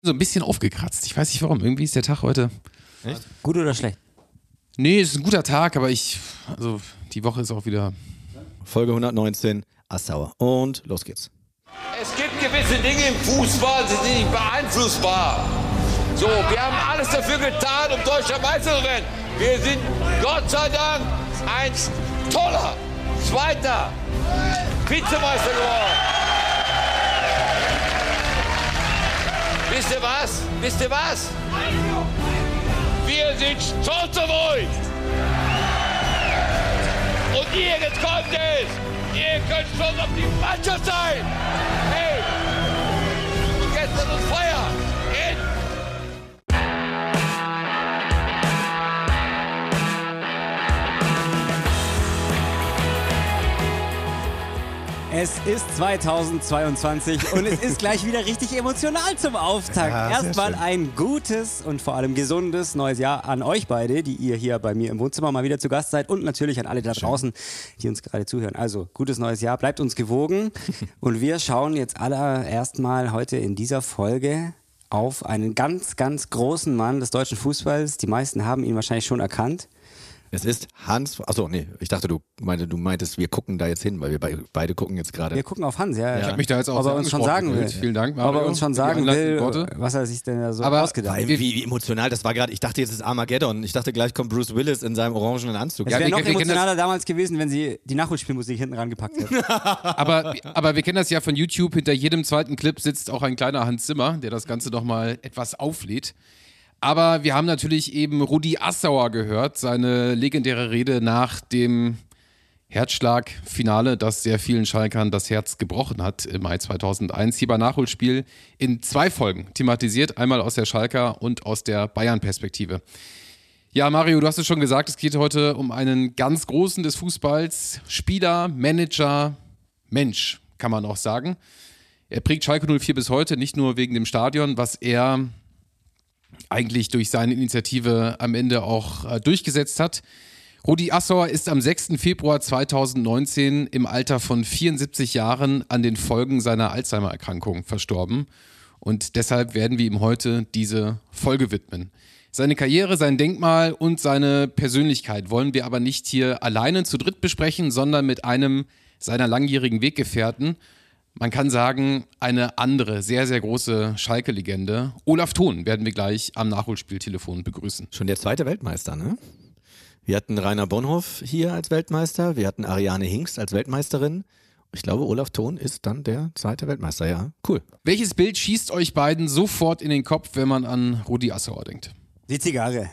So ein bisschen aufgekratzt. Ich weiß nicht warum. Irgendwie ist der Tag heute. Echt? Gut oder schlecht? Nee, es ist ein guter Tag, aber die Woche ist auch wieder. Folge 119, Assauer. Und los geht's. Es gibt gewisse Dinge im Fußball, die sind nicht beeinflussbar. So, wir haben alles dafür getan, um deutscher Meister zu werden. Wir sind Gott sei Dank ein toller zweiter Vizemeister geworden. Wisst ihr was? Wir sind stolz auf euch. Und ihr, jetzt kommt es. Ihr könnt stolz auf die Mannschaft sein. Hey, gestern und Feier. Es ist 2022 und es ist gleich wieder richtig emotional zum Auftakt. Ja, erstmal ein gutes und vor allem gesundes neues Jahr an euch beide, die ihr hier bei mir im Wohnzimmer mal wieder zu Gast seid und natürlich an alle da draußen, die uns gerade zuhören. Also, gutes neues Jahr, bleibt uns gewogen und wir schauen jetzt allererst mal heute in dieser Folge auf einen ganz, ganz großen Mann des deutschen Fußballs. Die meisten haben ihn wahrscheinlich schon erkannt. Es ist Hans. Achso, nee, ich dachte, du meintest, wir gucken da jetzt hin, weil wir beide gucken jetzt gerade. Wir gucken auf Hans, ja. Ich habe mich da jetzt auch ob er uns schon sagen will. Vielen Dank, Mario. Ob er uns schon sagen will, was er sich denn da so ausgedacht hat. Wie emotional das war gerade. Ich dachte, jetzt ist Armageddon. Ich dachte, gleich kommt Bruce Willis in seinem orangenen Anzug. Es wäre noch emotionaler damals gewesen, wenn sie die Nachholspielmusik hinten rangepackt hätten. aber wir kennen das ja von YouTube. Hinter jedem zweiten Clip sitzt auch ein kleiner Hans Zimmer, der das Ganze nochmal etwas auflädt. Aber wir haben natürlich eben Rudi Assauer gehört, seine legendäre Rede nach dem Herzschlagfinale, das sehr vielen Schalkern das Herz gebrochen hat im Mai 2001. Hier bei Nachholspiel in 2 Folgen thematisiert, einmal aus der Schalker und aus der Bayern-Perspektive. Ja, Mario, du hast es schon gesagt, es geht heute um einen ganz Großen des Fußballs, Spieler, Manager, Mensch, kann man auch sagen. Er prägt Schalke 04 bis heute, nicht nur wegen dem Stadion, was er eigentlich durch seine Initiative am Ende auch durchgesetzt hat. Rudi Assauer ist am 6. Februar 2019 im Alter von 74 Jahren an den Folgen seiner Alzheimer-Erkrankung verstorben. Und deshalb werden wir ihm heute diese Folge widmen. Seine Karriere, sein Denkmal und seine Persönlichkeit wollen wir aber nicht hier alleine zu dritt besprechen, sondern mit einem seiner langjährigen Weggefährten. Man kann sagen, eine andere, sehr, sehr große Schalke-Legende. Olaf Thon werden wir gleich am Nachholspieltelefon begrüßen. Schon der zweite Weltmeister, ne? Wir hatten Rainer Bonhoff hier als Weltmeister, wir hatten Ariane Hingst als Weltmeisterin. Ich glaube, Olaf Thon ist dann der zweite Weltmeister, ja. Cool. Welches Bild schießt euch beiden sofort in den Kopf, wenn man an Rudi Assauer denkt? Die Zigarre.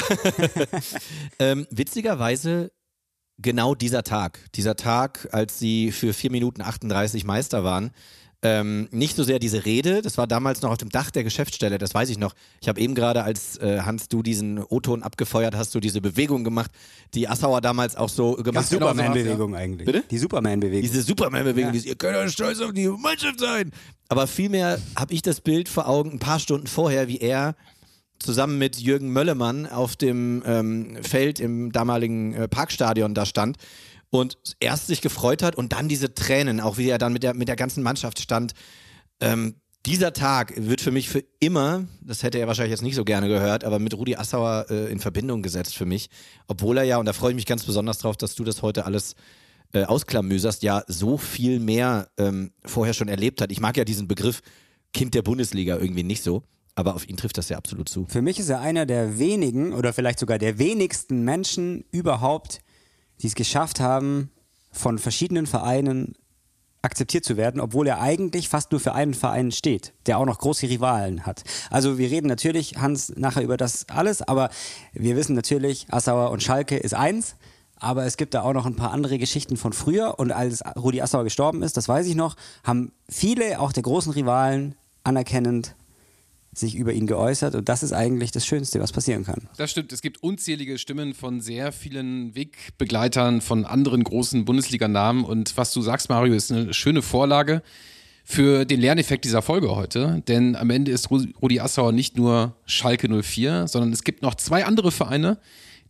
Witzigerweise genau dieser Tag, als sie für 4 Minuten 38 Meister waren, nicht so sehr diese Rede, das war damals noch auf dem Dach der Geschäftsstelle, das weiß ich noch. Ich habe eben gerade, als Hans, du diesen O-Ton abgefeuert hast, du diese Bewegung gemacht, die Assauer damals auch so gemacht hat. Die Superman-Bewegung eigentlich. Bitte? Die Superman-Bewegung. Diese Superman-Bewegung, ja. Ihr könnt euch stolz auf die Mannschaft sein. Aber vielmehr habe ich das Bild vor Augen, ein paar Stunden vorher, wie er zusammen mit Jürgen Möllemann auf dem Feld im damaligen Parkstadion da stand und erst sich gefreut hat und dann diese Tränen, auch wie er dann mit der ganzen Mannschaft stand. Dieser Tag wird für mich für immer, das hätte er wahrscheinlich jetzt nicht so gerne gehört, aber mit Rudi Assauer in Verbindung gesetzt für mich. Obwohl er ja, und da freue ich mich ganz besonders drauf, dass du das heute alles ausklamüserst, ja so viel mehr vorher schon erlebt hat. Ich mag ja diesen Begriff Kind der Bundesliga irgendwie nicht so. Aber auf ihn trifft das ja absolut zu. Für mich ist er einer der wenigen oder vielleicht sogar der wenigsten Menschen überhaupt, die es geschafft haben, von verschiedenen Vereinen akzeptiert zu werden, obwohl er eigentlich fast nur für einen Verein steht, der auch noch große Rivalen hat. Also wir reden natürlich, Hans, nachher über das alles, aber wir wissen natürlich, Assauer und Schalke ist eins, aber es gibt da auch noch ein paar andere Geschichten von früher und als Rudi Assauer gestorben ist, das weiß ich noch, haben viele auch der großen Rivalen anerkennend sich über ihn geäußert und das ist eigentlich das Schönste, was passieren kann. Das stimmt, es gibt unzählige Stimmen von sehr vielen Wegbegleitern von anderen großen Bundesliga-Namen und was du sagst, Mario, ist eine schöne Vorlage für den Lerneffekt dieser Folge heute, denn am Ende ist Rudi Assauer nicht nur Schalke 04, sondern es gibt noch 2 andere Vereine,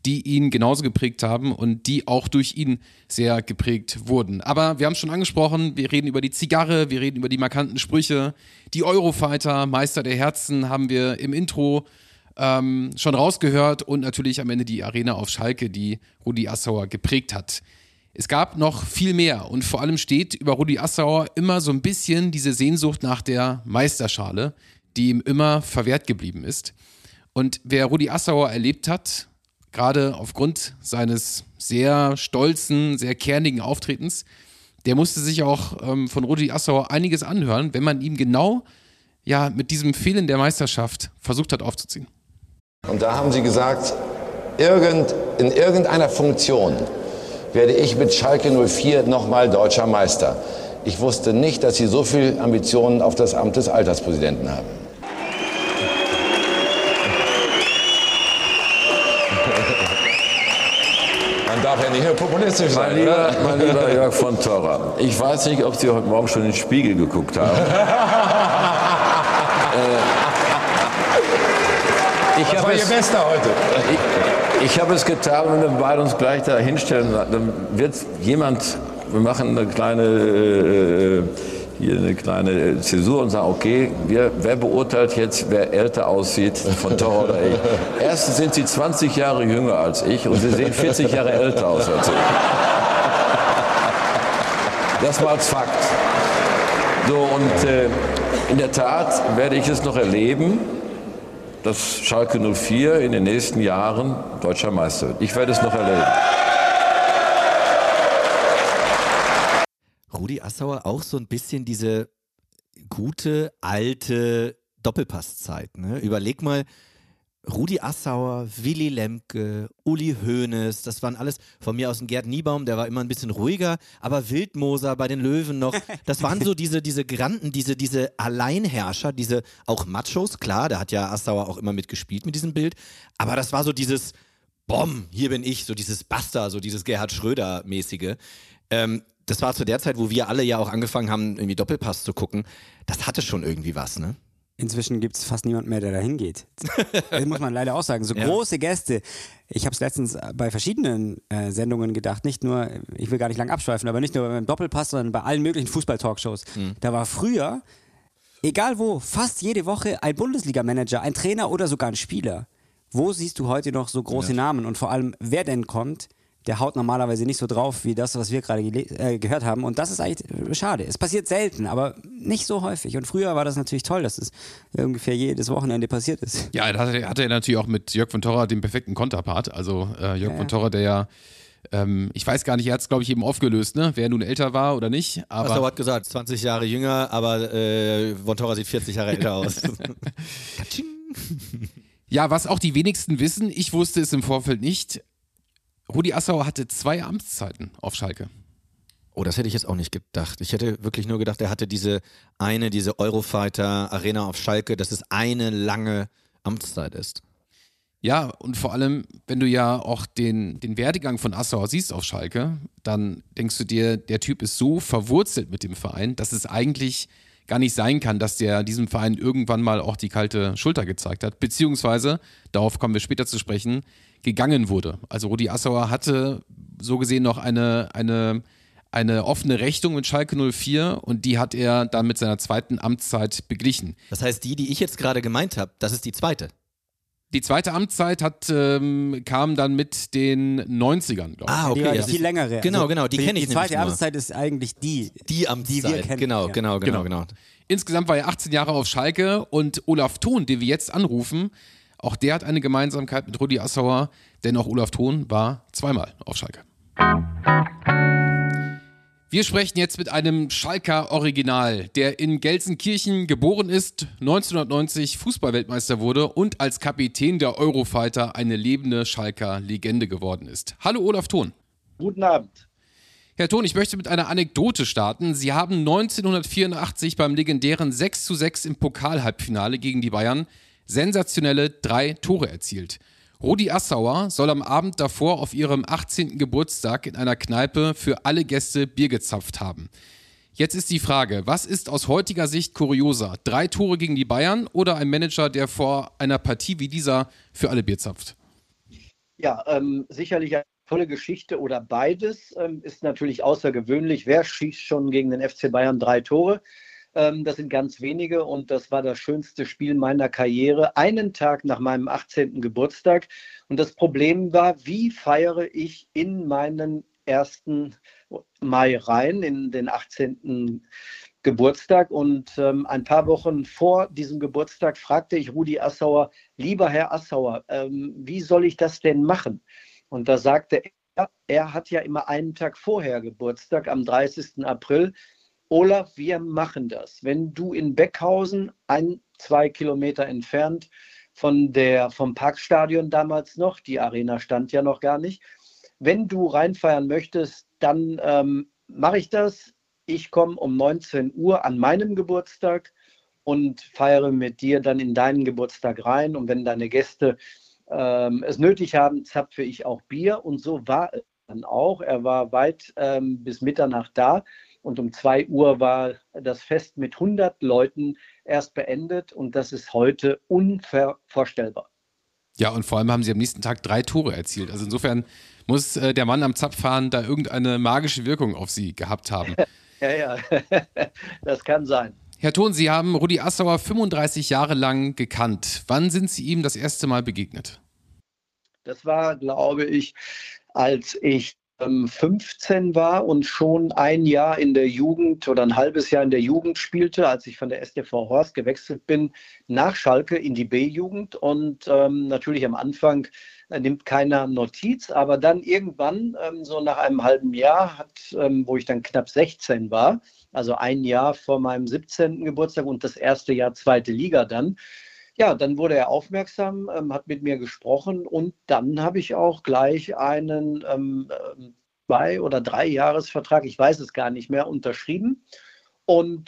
die ihn genauso geprägt haben und die auch durch ihn sehr geprägt wurden. Aber wir haben es schon angesprochen, wir reden über die Zigarre, wir reden über die markanten Sprüche, die Eurofighter, Meister der Herzen haben wir im Intro schon rausgehört und natürlich am Ende die Arena auf Schalke, die Rudi Assauer geprägt hat. Es gab noch viel mehr und vor allem steht über Rudi Assauer immer so ein bisschen diese Sehnsucht nach der Meisterschale, die ihm immer verwehrt geblieben ist. Und wer Rudi Assauer erlebt hat, gerade aufgrund seines sehr stolzen, sehr kernigen Auftretens, der musste sich auch von Rudi Assauer einiges anhören, wenn man ihm genau mit diesem Fehlen der Meisterschaft versucht hat aufzuziehen. Und da haben sie gesagt, in irgendeiner Funktion werde ich mit Schalke 04 nochmal deutscher Meister. Ich wusste nicht, dass sie so viel Ambitionen auf das Amt des Alterspräsidenten haben. Man darf ja nicht nur populistisch sein, Mein lieber Jörg von Torra, ich weiß nicht, ob Sie heute Morgen schon in den Spiegel geguckt haben. Das war Ihr Bester heute. Ich habe es getan, wenn wir beide uns gleich da hinstellen, dann wird jemand, wir machen eine kleine Zäsur und sagen, okay, wer beurteilt jetzt, wer älter aussieht, von Torra oder ich? Erstens sind Sie 20 Jahre jünger als ich und Sie sehen 40 Jahre älter aus als ich. Das mal als Fakt. So, und in der Tat werde ich es noch erleben, dass Schalke 04 in den nächsten Jahren deutscher Meister wird. Ich werde es noch erleben. Rudi Assauer auch so ein bisschen diese gute, alte Doppelpasszeit. Ne? Überleg mal, Rudi Assauer, Willy Lemke, Uli Hoeneß, das waren alles, von mir aus ein Gerd Niebaum, der war immer ein bisschen ruhiger, aber Wildmoser bei den Löwen noch, das waren so diese Granden, diese Alleinherrscher, diese auch Machos, klar, da hat ja Assauer auch immer mitgespielt mit diesem Bild, aber das war so dieses Bom, hier bin ich, so dieses Basta, so dieses Gerhard Schröder-mäßige. Das war zu der Zeit, wo wir alle ja auch angefangen haben, irgendwie Doppelpass zu gucken, das hatte schon irgendwie was, ne? Inzwischen gibt es fast niemand mehr, der da hingeht. Das muss man leider auch sagen. So große Gäste. Ich habe es letztens bei verschiedenen Sendungen gedacht, nicht nur, ich will gar nicht lang abschweifen, aber nicht nur beim Doppelpass, sondern bei allen möglichen Fußball-Talkshows. Da war früher, egal wo, fast jede Woche ein Bundesliga-Manager, ein Trainer oder sogar ein Spieler. Wo siehst du heute noch so große Namen? Und vor allem, wer denn kommt, der haut normalerweise nicht so drauf wie das, was wir gerade gehört haben. Und das ist eigentlich schade. Es passiert selten, aber nicht so häufig. Und früher war das natürlich toll, dass es ungefähr jedes Wochenende passiert ist. Ja, da hatte er natürlich auch mit Jörg von Torra den perfekten Konterpart. Also Jörg von Torra, der ja, ich weiß gar nicht, er hat es, glaube ich, eben aufgelöst, ne? Wer nun älter war oder nicht. Aber Assauer hat gesagt, 20 Jahre jünger, aber von Torra sieht 40 Jahre älter aus. Ja, was auch die wenigsten wissen, ich wusste es im Vorfeld nicht, Rudi Assauer hatte 2 Amtszeiten auf Schalke. Oh, das hätte ich jetzt auch nicht gedacht. Ich hätte wirklich nur gedacht, er hatte diese Eurofighter Arena auf Schalke, dass es eine lange Amtszeit ist. Ja, und vor allem, wenn du ja auch den Werdegang von Assauer siehst auf Schalke, dann denkst du dir, der Typ ist so verwurzelt mit dem Verein, dass es eigentlich gar nicht sein kann, dass der diesem Verein irgendwann mal auch die kalte Schulter gezeigt hat, beziehungsweise, darauf kommen wir später zu sprechen, gegangen wurde. Also Rudi Assauer hatte so gesehen noch eine offene Rechnung mit Schalke 04 und die hat er dann mit seiner zweiten Amtszeit beglichen. Das heißt, die ich jetzt gerade gemeint habe, das ist die zweite. Die zweite Amtszeit kam dann mit den 90ern, glaube ich. Ah, okay. Die war viel längere. Genau, die kenne ich. Die zweite Amtszeit ist eigentlich die Amtszeit, die wir kennen. Genau. Insgesamt war er 18 Jahre auf Schalke und Olaf Thon, den wir jetzt anrufen, auch der hat eine Gemeinsamkeit mit Rudi Assauer, denn auch Olaf Thon war 2-mal auf Schalke. Wir sprechen jetzt mit einem Schalker Original, der in Gelsenkirchen geboren ist, 1990 Fußballweltmeister wurde und als Kapitän der Eurofighter eine lebende Schalker Legende geworden ist. Hallo Olaf Thon. Guten Abend. Herr Thon, ich möchte mit einer Anekdote starten. Sie haben 1984 beim legendären 6:6 im Pokal-Halbfinale gegen die Bayern sensationelle 3 Tore erzielt. Rudi Assauer soll am Abend davor auf ihrem 18. Geburtstag in einer Kneipe für alle Gäste Bier gezapft haben. Jetzt ist die Frage, was ist aus heutiger Sicht kurioser? 3 Tore gegen die Bayern oder ein Manager, der vor einer Partie wie dieser für alle Bier zapft? Ja, sicherlich eine tolle Geschichte oder beides ist natürlich außergewöhnlich. Wer schießt schon gegen den FC Bayern 3 Tore? Das sind ganz wenige und das war das schönste Spiel meiner Karriere, einen Tag nach meinem 18. Geburtstag. Und das Problem war, wie feiere ich in meinen 1. Mai rein, in den 18. Geburtstag. Und ein paar Wochen vor diesem Geburtstag fragte ich Rudi Assauer: Lieber Herr Assauer, wie soll ich das denn machen? Und da sagte er hat ja immer einen Tag vorher Geburtstag, am 30. April. Olaf, wir machen das. Wenn du in Beckhausen, 1-2 Kilometer entfernt vom Parkstadion damals noch, die Arena stand ja noch gar nicht, wenn du reinfeiern möchtest, dann mache ich das. Ich komme um 19 Uhr an meinem Geburtstag und feiere mit dir dann in deinen Geburtstag rein. Und wenn deine Gäste es nötig haben, zapfe ich auch Bier. Und so war es dann auch. Er war weit bis Mitternacht da. Und um 2 Uhr war das Fest mit 100 Leuten erst beendet. Und das ist heute unvorstellbar. Ja, und vor allem haben sie am nächsten Tag 3 Tore erzielt. Also insofern muss der Mann am Zapfhahn da irgendeine magische Wirkung auf sie gehabt haben. Ja, das kann sein. Herr Thon, Sie haben Rudi Assauer 35 Jahre lang gekannt. Wann sind Sie ihm das erste Mal begegnet? Das war, glaube ich, als ich 15 war und schon ein Jahr in der Jugend oder ein halbes Jahr in der Jugend spielte, als ich von der StV Horst gewechselt bin, nach Schalke in die B-Jugend. Und natürlich am Anfang nimmt keiner Notiz, aber dann irgendwann, so nach einem halben Jahr, wo ich dann knapp 16 war, also ein Jahr vor meinem 17. Geburtstag und das erste Jahr zweite Liga dann, ja, dann wurde er aufmerksam, hat mit mir gesprochen und dann habe ich auch gleich einen 2- oder 3-Jahres-Vertrag, ich weiß es gar nicht mehr, unterschrieben. Und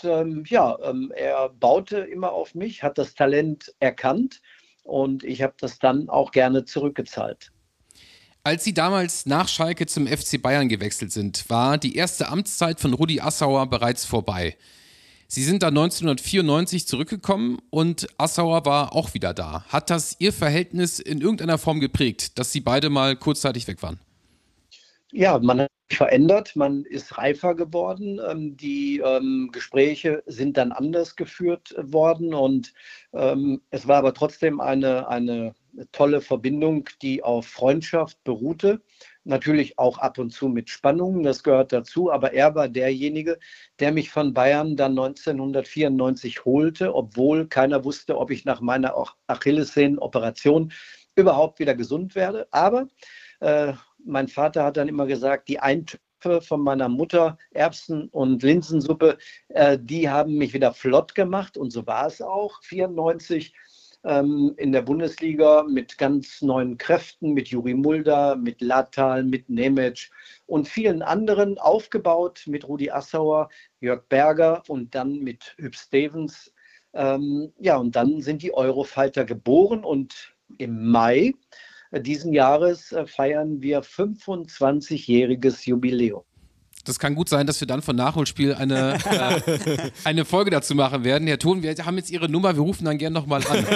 er baute immer auf mich, hat das Talent erkannt und ich habe das dann auch gerne zurückgezahlt. Als Sie damals nach Schalke zum FC Bayern gewechselt sind, war die erste Amtszeit von Rudi Assauer bereits vorbei. Sie sind dann 1994 zurückgekommen und Assauer war auch wieder da. Hat das Ihr Verhältnis in irgendeiner Form geprägt, dass Sie beide mal kurzzeitig weg waren? Ja, man hat sich verändert, man ist reifer geworden, die Gespräche sind dann anders geführt worden und es war aber trotzdem eine tolle Verbindung, die auf Freundschaft beruhte. Natürlich auch ab und zu mit Spannungen, das gehört dazu, aber er war derjenige, der mich von Bayern dann 1994 holte, obwohl keiner wusste, ob ich nach meiner Achillessehnenoperation überhaupt wieder gesund werde. Aber mein Vater hat dann immer gesagt, die Eintöpfe von meiner Mutter, Erbsen- und Linsensuppe, die haben mich wieder flott gemacht und so war es auch. 1994 in der Bundesliga mit ganz neuen Kräften, mit Juri Mulder, mit Latal, mit Nemec und vielen anderen aufgebaut mit Rudi Assauer, Jörg Berger und dann mit Huub Stevens. Und dann sind die Eurofighter geboren und im Mai diesen Jahres feiern wir 25-jähriges Jubiläum. Das kann gut sein, dass wir dann von Nachholspiel eine Folge dazu machen werden. Herr Thon, wir haben jetzt Ihre Nummer, wir rufen dann gerne nochmal an.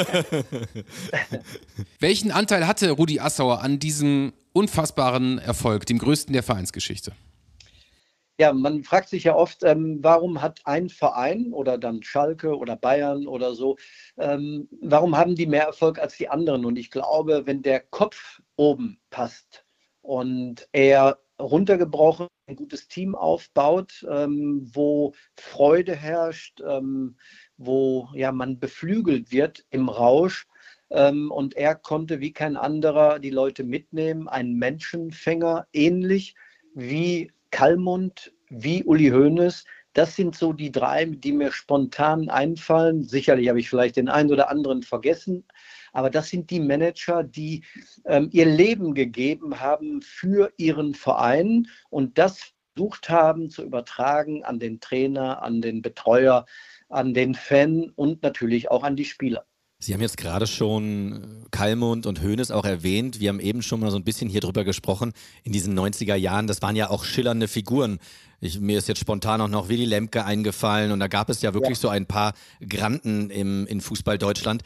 Welchen Anteil hatte Rudi Assauer an diesem unfassbaren Erfolg, dem größten der Vereinsgeschichte? Ja, man fragt sich ja oft, warum hat ein Verein oder dann Schalke oder Bayern oder so, warum haben die mehr Erfolg als die anderen? Und ich glaube, wenn der Kopf oben passt und er runtergebrochen ein gutes Team aufbaut, wo Freude herrscht, wo man beflügelt wird im Rausch, und er konnte wie kein anderer die Leute mitnehmen, ein Menschenfänger, ähnlich wie Kallmund, wie Uli Hoeneß. Das sind so die 3, die mir spontan einfallen. Sicherlich habe ich vielleicht den einen oder anderen vergessen, aber das sind die Manager, die ihr Leben gegeben haben für ihren Verein und das versucht haben zu übertragen an den Trainer, an den Betreuer, an den Fan und natürlich auch an die Spieler. Sie haben jetzt gerade schon Kallmund und Hoeneß auch erwähnt. Wir haben eben schon mal so ein bisschen hier drüber gesprochen. In diesen 90er Jahren, das waren ja auch schillernde Figuren. Mir ist jetzt spontan auch noch Willy Lemke eingefallen und da gab es ja wirklich so ein paar Granden in Fußball Deutschland.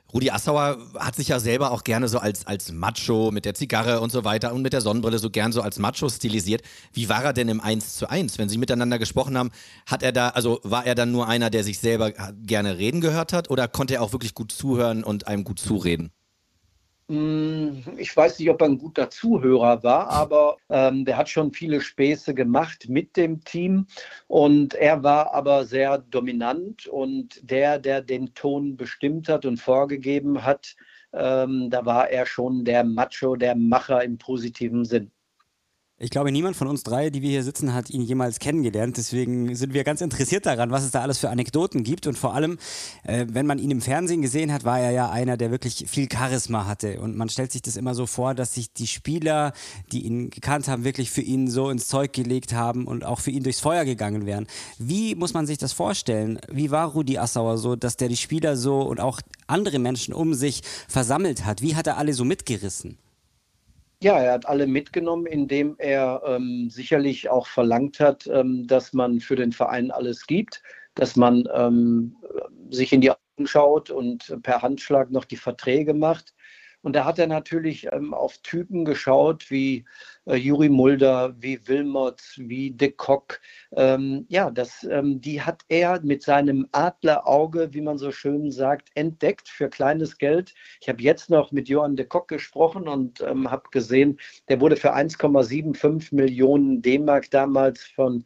Rudi Assauer hat sich ja selber auch gerne so als Macho mit der Zigarre und so weiter und mit der Sonnenbrille so gern so als Macho stilisiert. Wie war er denn im 1:1? Wenn Sie miteinander gesprochen haben, war er dann nur einer, der sich selber gerne reden gehört hat oder konnte er auch wirklich gut zuhören und einem gut zureden? Ich weiß nicht, ob er ein guter Zuhörer war, aber der hat schon viele Späße gemacht mit dem Team und er war aber sehr dominant und der den Ton bestimmt hat und vorgegeben hat, da war er schon der Macho, der Macher im positiven Sinn. Ich glaube, niemand von uns drei, die wir hier sitzen, hat ihn jemals kennengelernt. Deswegen sind wir ganz interessiert daran, was es da alles für Anekdoten gibt. Und vor allem, wenn man ihn im Fernsehen gesehen hat, war er ja einer, der wirklich viel Charisma hatte. Und man stellt sich das immer so vor, dass sich die Spieler, die ihn gekannt haben, wirklich für ihn so ins Zeug gelegt haben und auch für ihn durchs Feuer gegangen wären. Wie muss man sich das vorstellen? Wie war Rudi Assauer so, dass der die Spieler so und auch andere Menschen um sich versammelt hat? Wie hat er alle so mitgerissen? Ja, er hat alle mitgenommen, indem er sicherlich auch verlangt hat, dass man für den Verein alles gibt, dass man sich in die Augen schaut und per Handschlag noch die Verträge macht. Und da hat er natürlich auf Typen geschaut wie Juri Mulder, wie Wilmots, wie de Kock. Die hat er mit seinem Adlerauge, wie man so schön sagt, entdeckt für kleines Geld. Ich habe jetzt noch mit Johan de Kock gesprochen und habe gesehen, der wurde für 1,75 Millionen D-Mark damals von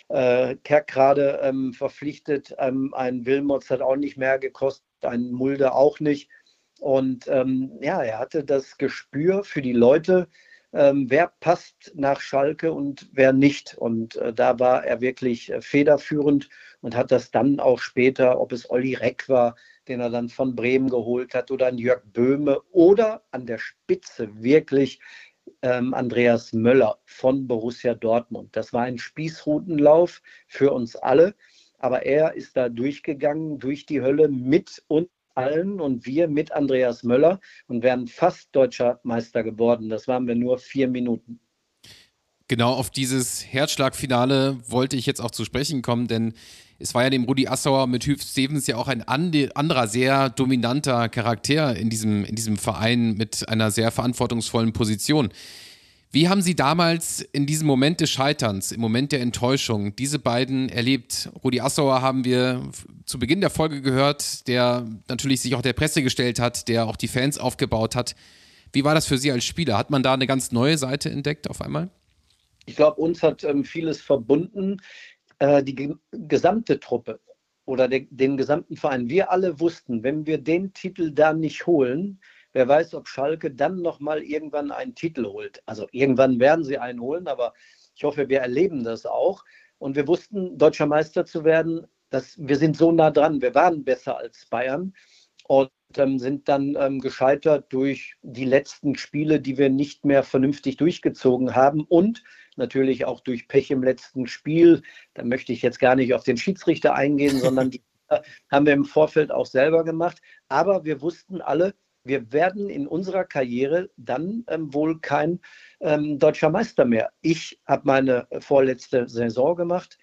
Kerkrade verpflichtet. Ein Wilmots hat auch nicht mehr gekostet, ein Mulder auch nicht. Und er hatte das Gespür für die Leute, wer passt nach Schalke und wer nicht. Und da war er wirklich federführend und hat das dann auch später, ob es Olli Reck war, den er dann von Bremen geholt hat, oder ein Jörg Böhme oder an der Spitze wirklich Andreas Möller von Borussia Dortmund. Das war ein Spießrutenlauf für uns alle, aber er ist da durchgegangen, durch die Hölle mit uns allen und wir mit Andreas Möller und wären fast deutscher Meister geworden. Das waren wir nur 4 Minuten. Genau auf dieses Herzschlagfinale wollte ich jetzt auch zu sprechen kommen, denn es war ja dem Rudi Assauer mit Huub Stevens ja auch ein anderer sehr dominanter Charakter in diesem Verein mit einer sehr verantwortungsvollen Position. Wie haben Sie damals in diesem Moment des Scheiterns, im Moment der Enttäuschung, diese beiden erlebt? Rudi Assauer haben wir zu Beginn der Folge gehört, der natürlich sich auch der Presse gestellt hat, der auch die Fans aufgebaut hat. Wie war das für Sie als Spieler? Hat man da eine ganz neue Seite entdeckt auf einmal? Ich glaube, uns hat vieles verbunden, die gesamte Truppe oder den gesamten Verein. Wir alle wussten, wenn wir den Titel da nicht holen, wer weiß, ob Schalke dann nochmal irgendwann einen Titel holt. Also irgendwann werden sie einen holen, aber ich hoffe, wir erleben das auch. Und wir wussten, deutscher Meister zu werden, wir sind so nah dran. Wir waren besser als Bayern und sind dann gescheitert durch die letzten Spiele, die wir nicht mehr vernünftig durchgezogen haben und natürlich auch durch Pech im letzten Spiel. Da möchte ich jetzt gar nicht auf den Schiedsrichter eingehen, sondern die haben wir im Vorfeld auch selber gemacht. Aber wir wussten alle, wir werden in unserer Karriere dann wohl kein deutscher Meister mehr. Ich habe meine vorletzte Saison gemacht,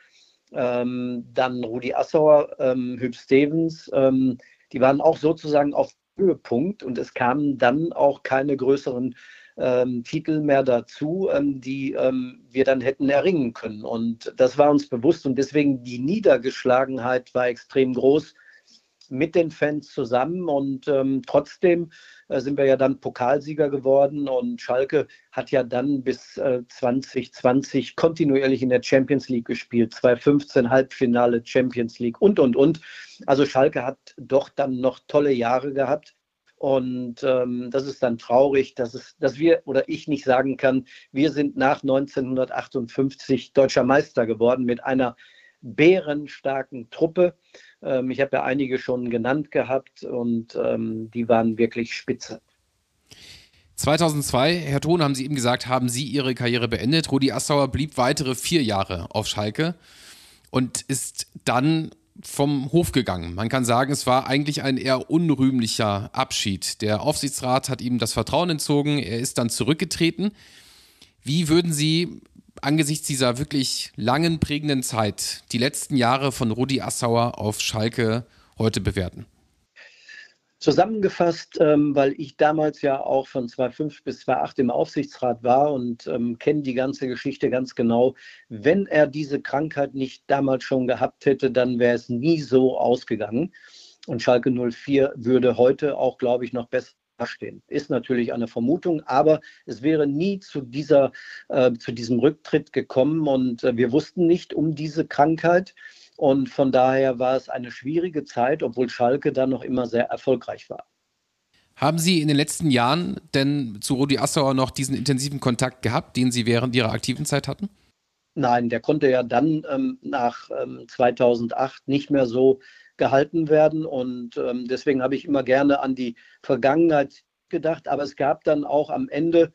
dann Rudi Assauer, Huub Stevens, die waren auch sozusagen auf Höhepunkt und es kamen dann auch keine größeren Titel mehr dazu, die wir dann hätten erringen können. Und das war uns bewusst und deswegen die Niedergeschlagenheit war extrem groß mit den Fans zusammen und trotzdem sind wir ja dann Pokalsieger geworden und Schalke hat ja dann bis 2020 kontinuierlich in der Champions League gespielt, 2015 Halbfinale Champions League und. Also Schalke hat doch dann noch tolle Jahre gehabt und das ist dann traurig, dass wir oder ich nicht sagen kann, wir sind nach 1958 deutscher Meister geworden mit einer bärenstarken Truppe. Ich habe ja einige schon genannt gehabt und die waren wirklich spitze. 2002, Herr Thon, haben Sie eben gesagt, haben Sie Ihre Karriere beendet. Rudi Assauer blieb weitere 4 Jahre auf Schalke und ist dann vom Hof gegangen. Man kann sagen, es war eigentlich ein eher unrühmlicher Abschied. Der Aufsichtsrat hat ihm das Vertrauen entzogen, er ist dann zurückgetreten. Wie würden Sie angesichts dieser wirklich langen, prägenden Zeit die letzten Jahre von Rudi Assauer auf Schalke heute bewerten? Zusammengefasst, weil ich damals ja auch von 2005 bis 2008 im Aufsichtsrat war und kenne die ganze Geschichte ganz genau. Wenn er diese Krankheit nicht damals schon gehabt hätte, dann wäre es nie so ausgegangen. Und Schalke 04 würde heute auch, glaube ich, noch besser dastehen. Ist natürlich eine Vermutung, aber es wäre nie zu diesem Rücktritt gekommen und wir wussten nicht um diese Krankheit. Und von daher war es eine schwierige Zeit, obwohl Schalke dann noch immer sehr erfolgreich war. Haben Sie in den letzten Jahren denn zu Rudi Assauer noch diesen intensiven Kontakt gehabt, den Sie während Ihrer aktiven Zeit hatten? Nein, der konnte ja dann nach 2008 nicht mehr so gehalten werden. Und deswegen habe ich immer gerne an die Vergangenheit gedacht. Aber es gab dann auch am Ende,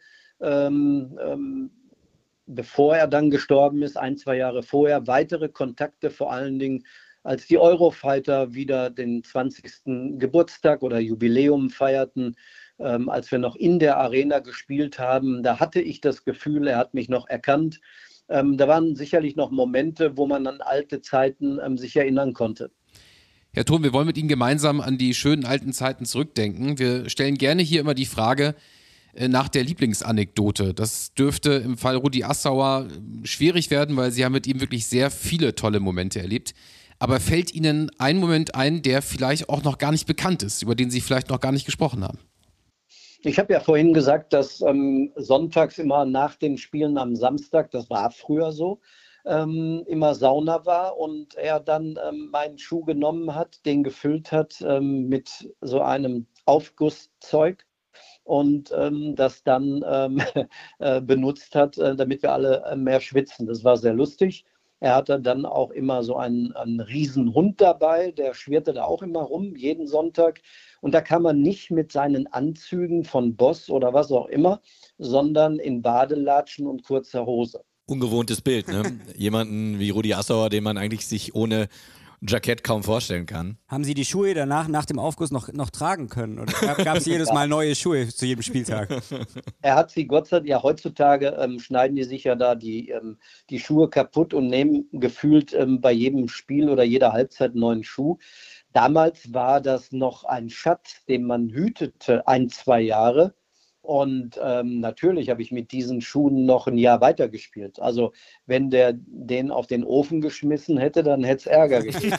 bevor er dann gestorben ist, 1-2 Jahre vorher, weitere Kontakte, vor allen Dingen als die Eurofighter wieder den 20. Geburtstag oder Jubiläum feierten, als wir noch in der Arena gespielt haben. Da hatte ich das Gefühl, er hat mich noch erkannt. Da waren sicherlich noch Momente, wo man an alte Zeiten sich erinnern konnte. Herr Thom, wir wollen mit Ihnen gemeinsam an die schönen alten Zeiten zurückdenken. Wir stellen gerne hier immer die Frage nach der Lieblingsanekdote. Das dürfte im Fall Rudi Assauer schwierig werden, weil Sie haben mit ihm wirklich sehr viele tolle Momente erlebt. Aber fällt Ihnen ein Moment ein, der vielleicht auch noch gar nicht bekannt ist, über den Sie vielleicht noch gar nicht gesprochen haben? Ich habe ja vorhin gesagt, dass sonntags immer nach den Spielen am Samstag, das war früher so, immer Sauna war und er dann meinen Schuh genommen hat, den gefüllt hat mit so einem Aufgusszeug und das dann benutzt hat, damit wir alle mehr schwitzen. Das war sehr lustig. Er hatte dann auch immer so einen riesen Hund dabei, der schwirrte da auch immer rum, jeden Sonntag. Und da kam man nicht mit seinen Anzügen von Boss oder was auch immer, sondern in Badelatschen und kurzer Hose. Ungewohntes Bild, ne? Jemanden wie Rudi Assauer, den man eigentlich sich ohne Jackett kaum vorstellen kann. Haben Sie die Schuhe danach, nach dem Aufguss noch tragen können? Oder gab es jedes Mal neue Schuhe zu jedem Spieltag? Er hat sie, Gott sei Dank, ja heutzutage schneiden die sich ja da die Schuhe kaputt und nehmen gefühlt bei jedem Spiel oder jeder Halbzeit einen neuen Schuh. Damals war das noch ein Schatz, den man hütete 1-2 Jahre. Und natürlich habe ich mit diesen Schuhen noch ein Jahr weitergespielt. Also wenn der den auf den Ofen geschmissen hätte, dann hätte es Ärger gegeben.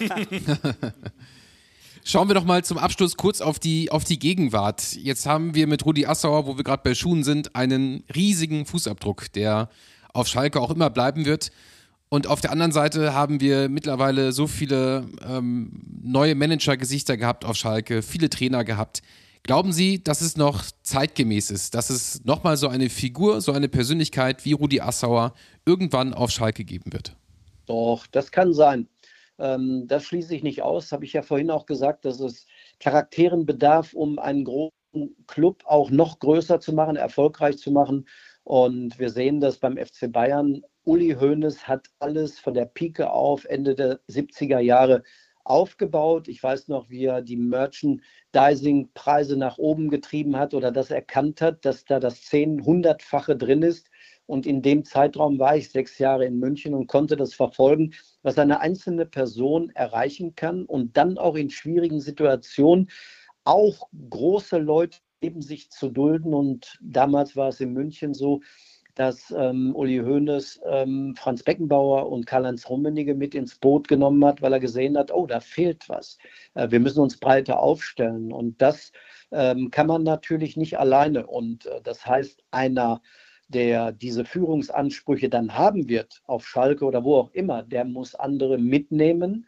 Schauen wir doch mal zum Abschluss kurz auf die Gegenwart. Jetzt haben wir mit Rudi Assauer, wo wir gerade bei Schuhen sind, einen riesigen Fußabdruck, der auf Schalke auch immer bleiben wird. Und auf der anderen Seite haben wir mittlerweile so viele neue Managergesichter gehabt auf Schalke, viele Trainer gehabt. Glauben Sie, dass es noch zeitgemäß ist, dass es nochmal so eine Figur, so eine Persönlichkeit wie Rudi Assauer irgendwann auf Schalke geben wird? Doch, das kann sein. Das schließe ich nicht aus. Habe ich ja vorhin auch gesagt, dass es Charakteren bedarf, um einen großen Club auch noch größer zu machen, erfolgreich zu machen. Und wir sehen das beim FC Bayern. Uli Hoeneß hat alles von der Pike auf Ende der 70er Jahre aufgebaut. Ich weiß noch, wie er die Merchandising-Preise nach oben getrieben hat oder das erkannt hat, dass da das 100-fache drin ist. Und in dem Zeitraum war ich 6 Jahre in München und konnte das verfolgen, was eine einzelne Person erreichen kann und dann auch in schwierigen Situationen auch große Leute neben sich zu dulden. Und damals war es in München so, dass Uli Hoeneß Franz Beckenbauer und Karl-Heinz Rummenigge mit ins Boot genommen hat, weil er gesehen hat, oh, da fehlt was. Wir müssen uns breiter aufstellen. Und das kann man natürlich nicht alleine. Und das heißt, einer, der diese Führungsansprüche dann haben wird, auf Schalke oder wo auch immer, der muss andere mitnehmen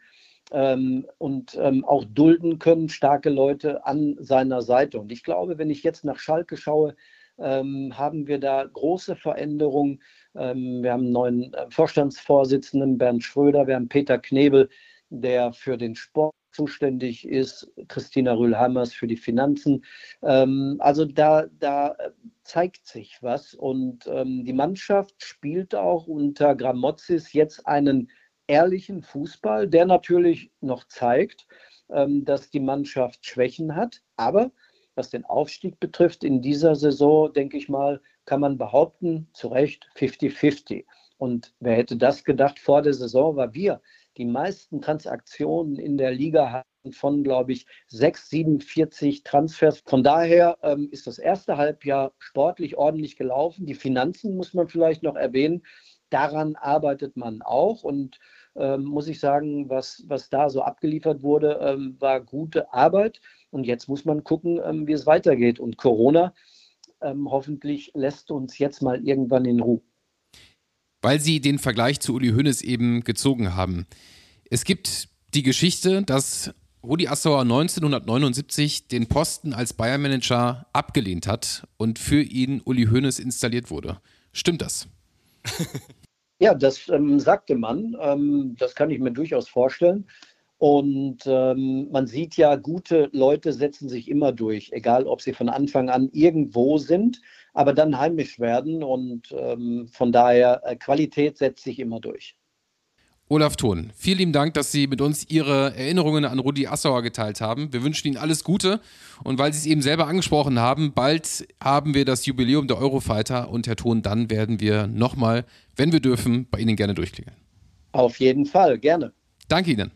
und auch dulden können, starke Leute an seiner Seite. Und ich glaube, wenn ich jetzt nach Schalke schaue, haben wir da große Veränderungen. Wir haben einen neuen Vorstandsvorsitzenden, Bernd Schröder, wir haben Peter Knebel, der für den Sport zuständig ist, Christina Rühl-Hammers für die Finanzen. Also da zeigt sich was und die Mannschaft spielt auch unter Gramotzis jetzt einen ehrlichen Fußball, der natürlich noch zeigt, dass die Mannschaft Schwächen hat, aber was den Aufstieg betrifft, in dieser Saison, denke ich mal, kann man behaupten, zu Recht 50-50. Und wer hätte das gedacht vor der Saison, weil wir die meisten Transaktionen in der Liga haben von, glaube ich, 47 Transfers. Von daher ist das erste Halbjahr sportlich ordentlich gelaufen. Die Finanzen muss man vielleicht noch erwähnen. Daran arbeitet man auch und muss ich sagen, was da so abgeliefert wurde, war gute Arbeit. Und jetzt muss man gucken, wie es weitergeht. Und Corona hoffentlich lässt uns jetzt mal irgendwann in Ruhe. Weil Sie den Vergleich zu Uli Hoeneß eben gezogen haben. Es gibt die Geschichte, dass Rudi Assauer 1979 den Posten als Bayern-Manager abgelehnt hat und für ihn Uli Hoeneß installiert wurde. Stimmt das? Ja, das sagte man. Das kann ich mir durchaus vorstellen. Und man sieht ja, gute Leute setzen sich immer durch, egal ob sie von Anfang an irgendwo sind, aber dann heimisch werden. Und von daher, Qualität setzt sich immer durch. Olaf Thon, vielen lieben Dank, dass Sie mit uns Ihre Erinnerungen an Rudi Assauer geteilt haben. Wir wünschen Ihnen alles Gute und weil Sie es eben selber angesprochen haben, bald haben wir das Jubiläum der Eurofighter und Herr Thon, dann werden wir nochmal, wenn wir dürfen, bei Ihnen gerne durchklingeln. Auf jeden Fall, gerne. Danke Ihnen.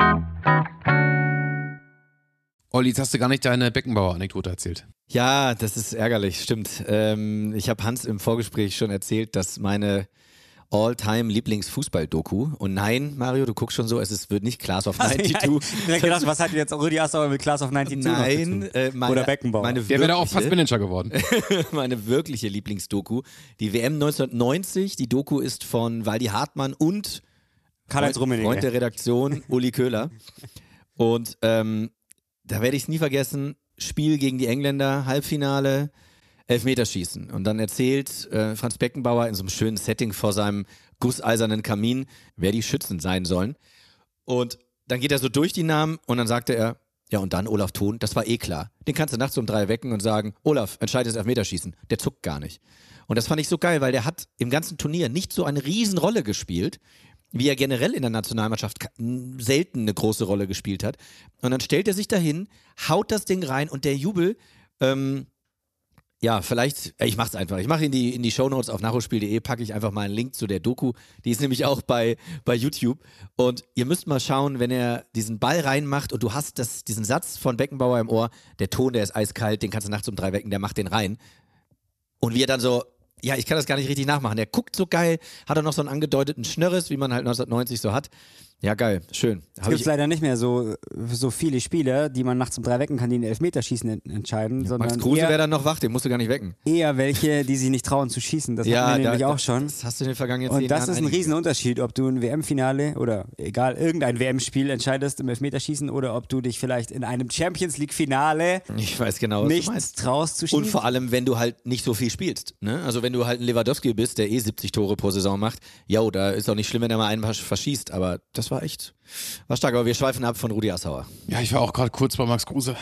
Olli, jetzt hast du gar nicht deine Beckenbauer-Anekdote erzählt. Ja, das ist ärgerlich, stimmt. Ich habe Hans im Vorgespräch schon erzählt, dass meine All-Time-Lieblings-Fußball-Doku. Und nein, Mario, du guckst schon so, wird nicht Class of 92. Ich habe gedacht, was hat jetzt Rudi Assauer mit Class of 92 Nein, oder Beckenbauer? Der wäre da auch fast Manager geworden. Meine wirkliche Lieblingsdoku. Die WM 1990, die Doku ist von Waldi Hartmann und Karl-Heinz Rummenigge. Freund der Redaktion, Uli Köhler. Und da werde ich es nie vergessen, Spiel gegen die Engländer, Halbfinale, Elfmeterschießen. Und dann erzählt Franz Beckenbauer in so einem schönen Setting vor seinem gusseisernen Kamin, wer die Schützen sein sollen. Und dann geht er so durch die Namen und dann sagte er, ja und dann Olaf Thon, das war eh klar. Den kannst du nachts um 3 wecken und sagen, Olaf, entscheide das Elfmeterschießen. Der zuckt gar nicht. Und das fand ich so geil, weil der hat im ganzen Turnier nicht so eine Riesenrolle gespielt, wie er generell in der Nationalmannschaft selten eine große Rolle gespielt hat. Und dann stellt er sich dahin, haut das Ding rein und der Jubel, ja, vielleicht, ich mach's einfach. Ich mache in die Shownotes auf nachholspiel.de, packe ich einfach mal einen Link zu der Doku. Die ist nämlich auch bei YouTube. Und ihr müsst mal schauen, wenn er diesen Ball reinmacht und du hast diesen Satz von Beckenbauer im Ohr, der Ton, der ist eiskalt, den kannst du nachts um 3 wecken, der macht den rein. Und wie er dann so, ja, ich kann das gar nicht richtig nachmachen. Der guckt so geil, hat er noch so einen angedeuteten Schnörres, wie man halt 1990 so hat. Ja, geil, schön. Es gibt leider nicht mehr so viele Spieler, die man nachts um 3 wecken kann, die ein Elfmeterschießen entscheiden. Sondern Max Kruse wäre dann noch wach, den musst du gar nicht wecken. Eher welche, die sich nicht trauen zu schießen. Das hatten wir nämlich auch schon. Das hast du in den vergangenen 10 Jahren. Und das ist ein Riesenunterschied, ob du ein WM-Finale oder egal, irgendein WM-Spiel entscheidest im Elfmeterschießen oder ob du dich vielleicht in einem Champions-League-Finale ich weiß genau, was du meinst. Traust zu schießen. Und vor allem, wenn du halt nicht so viel spielst. Ne? Also wenn du halt ein Lewandowski bist, der 70 Tore pro Saison macht, ja, da ist auch nicht schlimm, wenn er mal einen verschießt. Aber das war echt... War stark, aber wir schweifen ab von Rudi Assauer. Ja, ich war auch gerade kurz bei Max Kruse.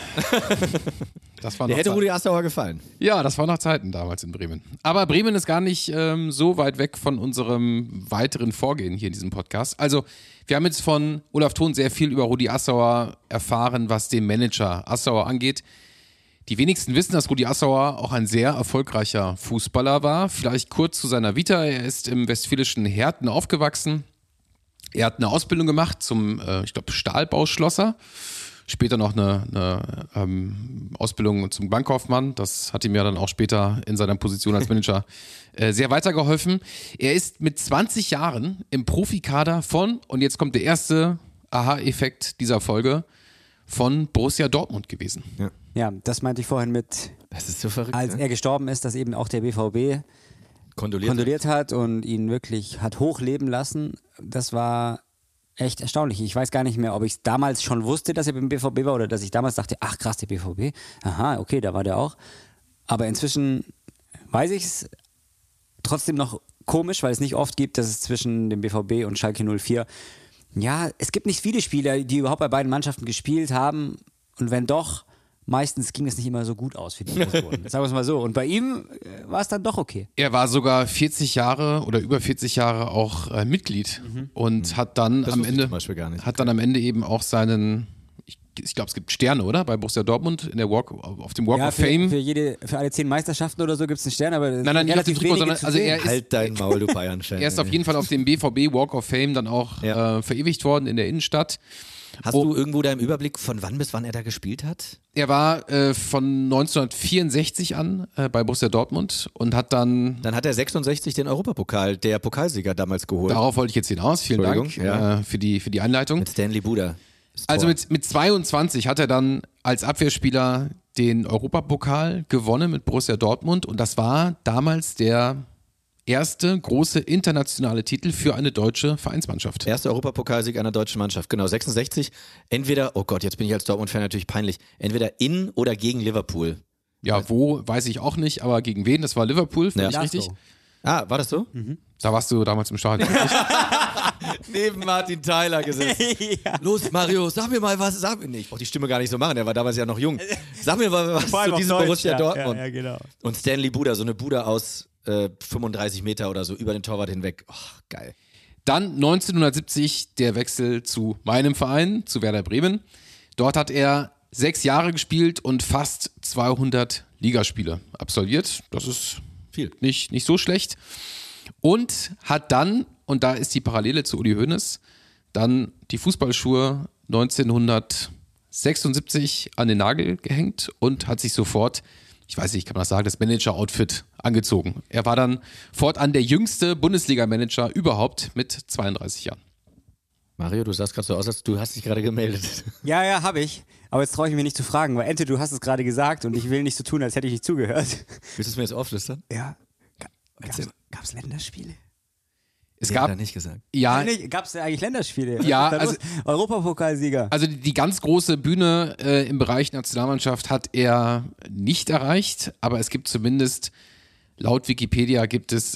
Das war der hätte Rudi Assauer gefallen. Ja, das war noch Zeiten damals in Bremen. Aber Bremen ist gar nicht so weit weg von unserem weiteren Vorgehen hier in diesem Podcast. Also, wir haben jetzt von Olaf Thon sehr viel über Rudi Assauer erfahren, was den Manager Assauer angeht. Die wenigsten wissen, dass Rudi Assauer auch ein sehr erfolgreicher Fußballer war. Vielleicht kurz zu seiner Vita. Er ist im westfälischen Herten aufgewachsen. Er hat eine Ausbildung gemacht zum, ich glaube, Stahlbauschlosser. Später noch eine Ausbildung zum Bankkaufmann. Das hat ihm ja dann auch später in seiner Position als Manager sehr weitergeholfen. Er ist mit 20 Jahren im Profikader von, und jetzt kommt der erste Aha-Effekt dieser Folge, von Borussia Dortmund gewesen. Ja, das meinte ich vorhin mit, das ist so verrückt, als er gestorben ist, dass eben auch der BVB kondoliert hat und ihn wirklich hat hochleben lassen. Das war echt erstaunlich. Ich weiß gar nicht mehr, ob ich es damals schon wusste, dass er beim BVB war oder dass ich damals dachte, ach krass, der BVB. Aha, okay, da war der auch. Aber inzwischen weiß ich es trotzdem noch komisch, weil es nicht oft gibt, dass es zwischen dem BVB und Schalke 04, ja, es gibt nicht viele Spieler, die überhaupt bei beiden Mannschaften gespielt haben und wenn doch, meistens ging es nicht immer so gut aus für die Person. Sagen wir es mal so. Und bei ihm war es dann doch okay. Er war sogar 40 Jahre oder über 40 Jahre auch Mitglied und hat dann am Ende eben auch seinen, ich glaube, es gibt Sterne, oder? Bei Borussia Dortmund in der auf dem Walk of Fame. Für alle 10 Meisterschaften oder so gibt es einen Stern, aber nein, nicht auf dem Trikot, sondern also er ist, halt dein Maul, du Bayern-Fan. Er ist auf jeden Fall auf dem BVB Walk of Fame dann auch verewigt worden in der Innenstadt. Hast du irgendwo da im Überblick, von wann bis wann er da gespielt hat? Er war von 1964 an bei Borussia Dortmund und hat dann... Dann hat er 66 den Europapokal, der Pokalsieger damals geholt. Darauf wollte ich jetzt hinaus. Vielen Dank für die Einleitung. Mit Stanley Buda. Also mit 22 hat er dann als Abwehrspieler den Europapokal gewonnen mit Borussia Dortmund und das war damals der erste große internationale Titel für eine deutsche Vereinsmannschaft. Erster Europapokalsieg einer deutschen Mannschaft, genau, 66. Entweder, oh Gott, jetzt bin ich als Dortmund-Fan natürlich peinlich, entweder in oder gegen Liverpool. Ja, wo, weiß ich auch nicht, aber gegen wen? Das war Liverpool, finde ich richtig. Ah, war das so? Da warst du damals im Stadion. Neben Martin Tyler gesessen. Los, Mario, sag mir mal was, sag mir nicht. Ich brauch die Stimme gar nicht so machen, der war damals ja noch jung. Sag mir mal was zu diesem Borussia Dortmund. Ja, genau. Und Stanley Buda, so eine Buda aus 35 Meter oder so über den Torwart hinweg. Oh, geil. Dann 1970 der Wechsel zu meinem Verein, zu Werder Bremen. Dort hat er 6 Jahre gespielt und fast 200 Ligaspiele absolviert. Das ist viel. Nicht so schlecht. Und hat dann, und da ist die Parallele zu Uli Hoeneß, dann die Fußballschuhe 1976 an den Nagel gehängt und hat sich sofort, ich weiß nicht, kann man das sagen, das Manager-Outfit angezogen. Er war dann fortan der jüngste Bundesliga-Manager überhaupt mit 32 Jahren. Mario, du sahst gerade so aus, als du hast dich gerade gemeldet. Ja, habe ich. Aber jetzt traue ich mich nicht zu fragen, weil Ente, du hast es gerade gesagt und ich will nicht so tun, als hätte ich nicht zugehört. Willst du es mir jetzt auflistern? Ja. Gab es Länderspiele? Es Hat gab, er nicht gesagt. ja, Gab es eigentlich Länderspiele? Ja, Was ist da los? Europapokalsieger. also die ganz große Bühne im Bereich Nationalmannschaft hat er nicht erreicht, aber es gibt zumindest, laut Wikipedia gibt es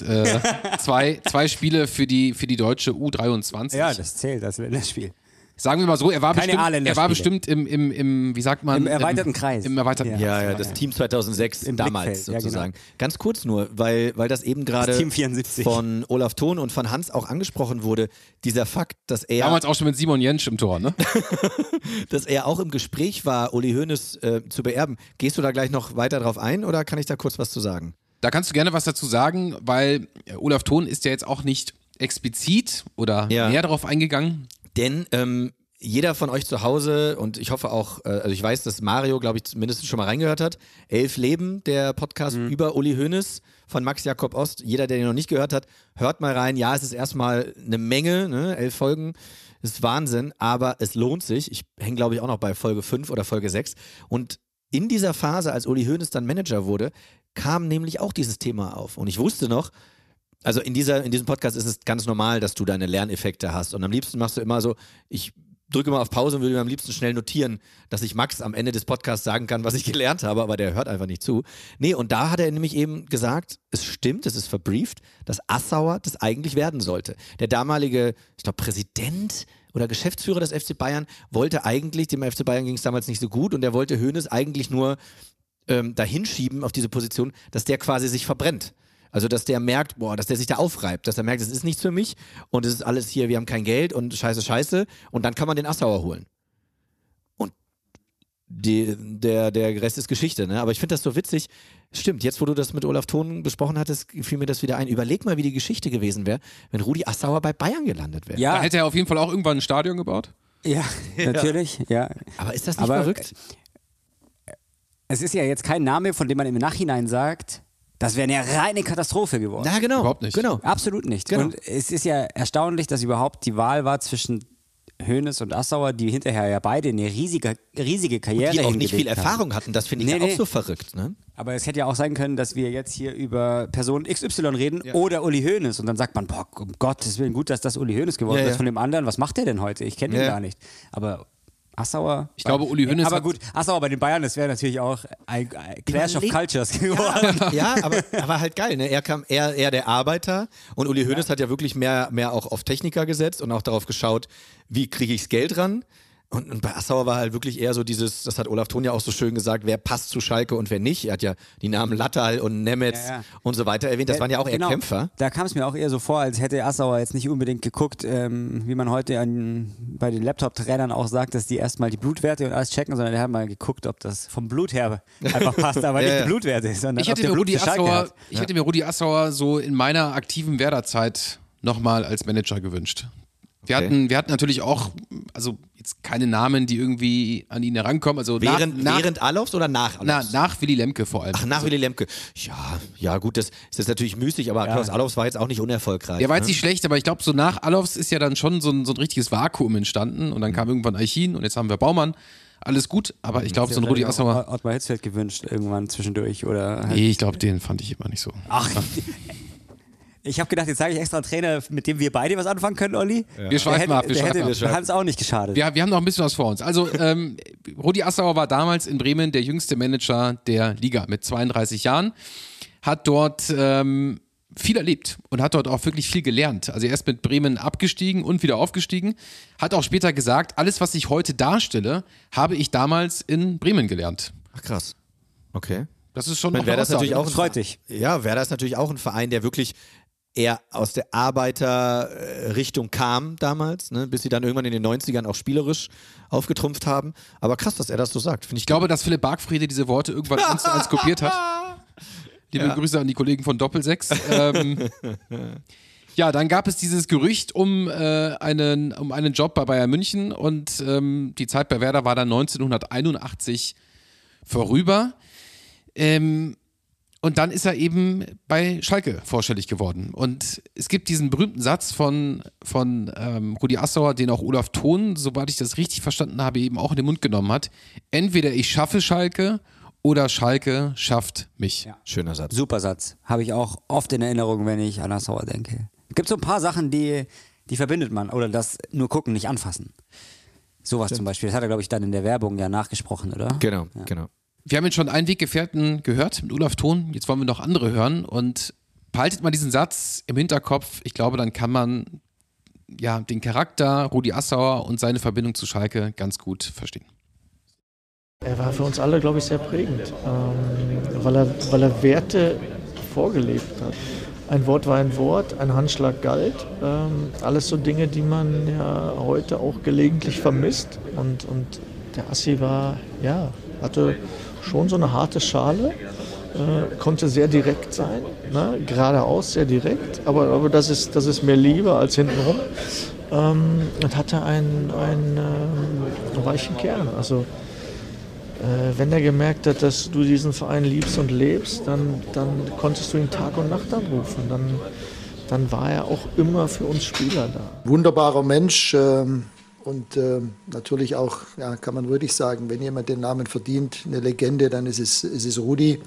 zwei Spiele für die deutsche U23. Ja, das zählt als Länderspiel. Sagen wir mal so, er war Keine bestimmt im wie sagt man? Im erweiterten Kreis. Im erweiterten Kreis. Ja, das Team 2006 Im damals Blickfeld, ja, sozusagen. Ganz kurz nur, weil das eben gerade Team 74. von Olaf Thon und von Hans auch angesprochen wurde, dieser Fakt, dass er Damals auch schon mit Simon Jentsch im Tor, ne? dass er auch im Gespräch war, Uli Hoeneß zu beerben. Gehst du da gleich noch weiter drauf ein oder kann ich da kurz was zu sagen? Da kannst du gerne was dazu sagen, weil Olaf Thon ist ja jetzt auch nicht explizit oder näher darauf eingegangen. Denn jeder von euch zu Hause und ich hoffe auch, also ich weiß, dass Mario, glaube ich, zumindest schon mal reingehört hat, 11 Leben, der Podcast über Uli Hoeneß von Max Jakob Ost. Jeder, der den noch nicht gehört hat, hört mal rein. Ja, es ist erstmal eine Menge, ne? 11 Folgen, ist Wahnsinn, aber es lohnt sich. Ich hänge, glaube ich, auch noch bei Folge 5 oder Folge 6. Und in dieser Phase, als Uli Hoeneß dann Manager wurde, kam nämlich auch dieses Thema auf. Und ich wusste noch, also in diesem Podcast ist es ganz normal, dass du deine Lerneffekte hast. Und am liebsten machst du immer so, ich drücke mal auf Pause und würde mir am liebsten schnell notieren, dass ich Max am Ende des Podcasts sagen kann, was ich gelernt habe, aber der hört einfach nicht zu. Nee, und da hat er nämlich eben gesagt, es stimmt, es ist verbrieft, dass Assauer das eigentlich werden sollte. Der damalige, ich glaube, Präsident oder Geschäftsführer des FC Bayern wollte eigentlich, dem FC Bayern ging es damals nicht so gut und der wollte Hoeneß eigentlich nur dahinschieben auf diese Position, dass der quasi sich verbrennt. Also, dass der merkt, dass der sich da aufreibt, dass er merkt, es ist nichts für mich und es ist alles hier, wir haben kein Geld und scheiße und dann kann man den Assauer holen. Und der Rest ist Geschichte, ne? Aber ich finde das so witzig. Stimmt, jetzt wo du das mit Olaf Thon besprochen hattest, fiel mir das wieder ein. Überleg mal, wie die Geschichte gewesen wäre, wenn Rudi Assauer bei Bayern gelandet wäre. Ja, Da hätte er auf jeden Fall auch irgendwann ein Stadion gebaut. ja, natürlich, ja. Aber ist das nicht verrückt? Es ist ja jetzt kein Name, von dem man im Nachhinein sagt, das wäre eine reine Katastrophe geworden. Na genau. Überhaupt nicht. Genau. Absolut nicht. Genau. Und es ist ja erstaunlich, dass überhaupt die Wahl war zwischen Hoeneß und Assauer, die hinterher ja beide eine riesige Karriere Die auch nicht viel hingelegt haben. Erfahrung hatten, das finde ich Nee, ja auch nee. so verrückt. Ne? Aber es hätte ja auch sein können, dass wir jetzt hier über Person XY reden oder Uli Hoeneß und dann sagt man, boah, um Gottes Willen, gut, dass das Uli Hoeneß geworden ist. Von dem anderen, was macht der denn heute? Ich kenne ihn gar nicht. Aber Assauer. Ich glaube, Uli Hoeneß Aber hat- gut, Assauer bei den Bayern, das wäre natürlich auch ein Clash of Cultures geworden. Ja, aber halt geil, ne? Er der Arbeiter und Uli Hoeneß hat ja wirklich mehr auch auf Techniker gesetzt und auch darauf geschaut, wie kriege ichs Geld ran. Und bei Assauer war halt wirklich eher so dieses, das hat Olaf Thon ja auch so schön gesagt, wer passt zu Schalke und wer nicht. Er hat ja die Namen Lattal und Nemetz und so weiter erwähnt. Das waren ja auch eher Kämpfer. Da kam es mir auch eher so vor, als hätte Assauer jetzt nicht unbedingt geguckt, wie man heute bei den Laptop-Trainern auch sagt, dass die erstmal die Blutwerte und alles checken, sondern der hat mal geguckt, ob das vom Blut her einfach passt, aber nicht die Blutwerte, sondern Ich ob hätte der mir Blut Rudi für Schalke Assauer, hat. ich hätte mir Rudi Assauer so in meiner aktiven Werder-Zeit nochmal als Manager gewünscht. Wir hatten natürlich auch, also jetzt keine Namen, die irgendwie an ihn herankommen. Also Während Alofs oder nach Alofs? Nach Willy Lemke vor allem. Ach, nach Willy Lemke. Ja, gut, das ist natürlich müßig, aber Klaus Allofs war jetzt auch nicht unerfolgreich. Der war jetzt nicht schlecht, aber ich glaube, so nach Alofs ist ja dann schon so ein richtiges Vakuum entstanden und dann kam irgendwann Eichin und jetzt haben wir Baumann. Alles gut, aber ich glaube, so ein Rudi Assauer. Ottmar Hitzfeld gewünscht irgendwann zwischendurch oder. Halt Nee, ich glaube, den fand ich immer nicht so. Ach. Ich habe gedacht, jetzt sage ich extra einen Trainer, mit dem wir beide was anfangen können, Olli. Ja. Wir schweifen ab. Wir haben es auch nicht geschadet. Wir haben noch ein bisschen was vor uns. Also, Rudi Assauer war damals in Bremen der jüngste Manager der Liga mit 32 Jahren. Hat dort viel erlebt und hat dort auch wirklich viel gelernt. Also er ist mit Bremen abgestiegen und wieder aufgestiegen. Hat auch später gesagt, alles, was ich heute darstelle, habe ich damals in Bremen gelernt. Ach krass. Okay. Das ist schon wäre das natürlich auch freut dich. Ja, wäre das natürlich auch ein Verein, der wirklich eher aus der Arbeiterrichtung kam damals, ne, bis sie dann irgendwann in den 90ern auch spielerisch aufgetrumpft haben. Aber krass, dass er das so sagt. Finde ich glaube, dass Philipp Bargfriede diese Worte irgendwann 1:1 kopiert hat. Liebe Grüße an die Kollegen von Doppelsechs. Ja, dann gab es dieses Gerücht um einen Job bei Bayern München und die Zeit bei Werder war dann 1981 vorüber. Und dann ist er eben bei Schalke vorstellig geworden. Und es gibt diesen berühmten Satz von Rudi Assauer, den auch Olaf Thon, soweit ich das richtig verstanden habe, eben auch in den Mund genommen hat. Entweder ich schaffe Schalke oder Schalke schafft mich. Ja. Schöner Satz. Super Satz. Habe ich auch oft in Erinnerung, wenn ich an Assauer denke. Es gibt so ein paar Sachen, die verbindet man. Oder das nur gucken, nicht anfassen. Sowas zum Beispiel. Das hat er, glaube ich, dann in der Werbung ja nachgesprochen, oder? Genau. Wir haben jetzt schon einen Weggefährten gehört mit Olaf Thon. Jetzt wollen wir noch andere hören. Und behaltet mal diesen Satz im Hinterkopf. Ich glaube, dann kann man ja den Charakter Rudi Assauer und seine Verbindung zu Schalke ganz gut verstehen. Er war für uns alle, glaube ich, sehr prägend, weil er Werte vorgelebt hat. Ein Wort war ein Wort, ein Handschlag galt. Alles so Dinge, die man ja heute auch gelegentlich vermisst. Und der Assi hatte schon so eine harte Schale, konnte sehr direkt sein, ne? Geradeaus sehr direkt, aber das ist mir lieber als hintenrum. Und hatte einen weichen Kern. Also wenn er gemerkt hat, dass du diesen Verein liebst und lebst, dann konntest du ihn Tag und Nacht anrufen. Dann war er auch immer für uns Spieler da. Wunderbarer Mensch und natürlich auch, ja, kann man wirklich sagen, wenn jemand den Namen verdient, eine Legende, dann ist es Rudi.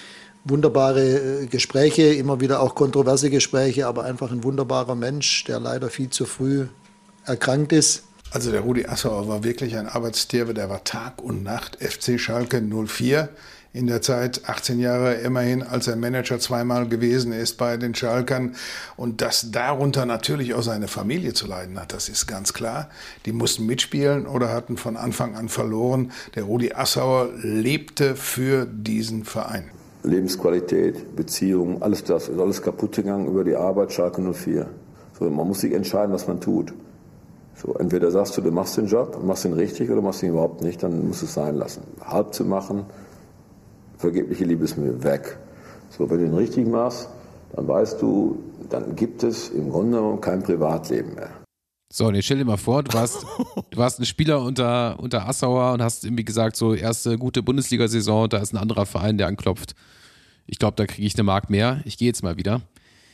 Wunderbare Gespräche, immer wieder auch kontroverse Gespräche, aber einfach ein wunderbarer Mensch, der leider viel zu früh erkrankt ist. Also der Rudi Assauer war wirklich ein Arbeitstier, der war Tag und Nacht FC Schalke 04. In der Zeit 18 Jahre immerhin, als er Manager zweimal gewesen ist bei den Schalkern. Und dass darunter natürlich auch seine Familie zu leiden hat, das ist ganz klar. Die mussten mitspielen oder hatten von Anfang an verloren. Der Rudi Assauer lebte für diesen Verein. Lebensqualität, Beziehungen, alles das ist alles kaputt gegangen über die Arbeit Schalke 04. So, man muss sich entscheiden, was man tut. So, entweder sagst du machst den Job, machst ihn richtig oder machst ihn überhaupt nicht, dann musst du es sein lassen. Halb zu machen, vergebliche Liebesmühe, weg. So, wenn du ihn richtig machst, dann weißt du, dann gibt es im Grunde genommen kein Privatleben mehr. So, und jetzt stell dir mal vor, du warst ein Spieler unter Assauer und hast irgendwie gesagt, so erste gute Bundesliga-Saison, da ist ein anderer Verein, der anklopft. Ich glaube, da kriege ich eine Mark mehr. Ich gehe jetzt mal wieder.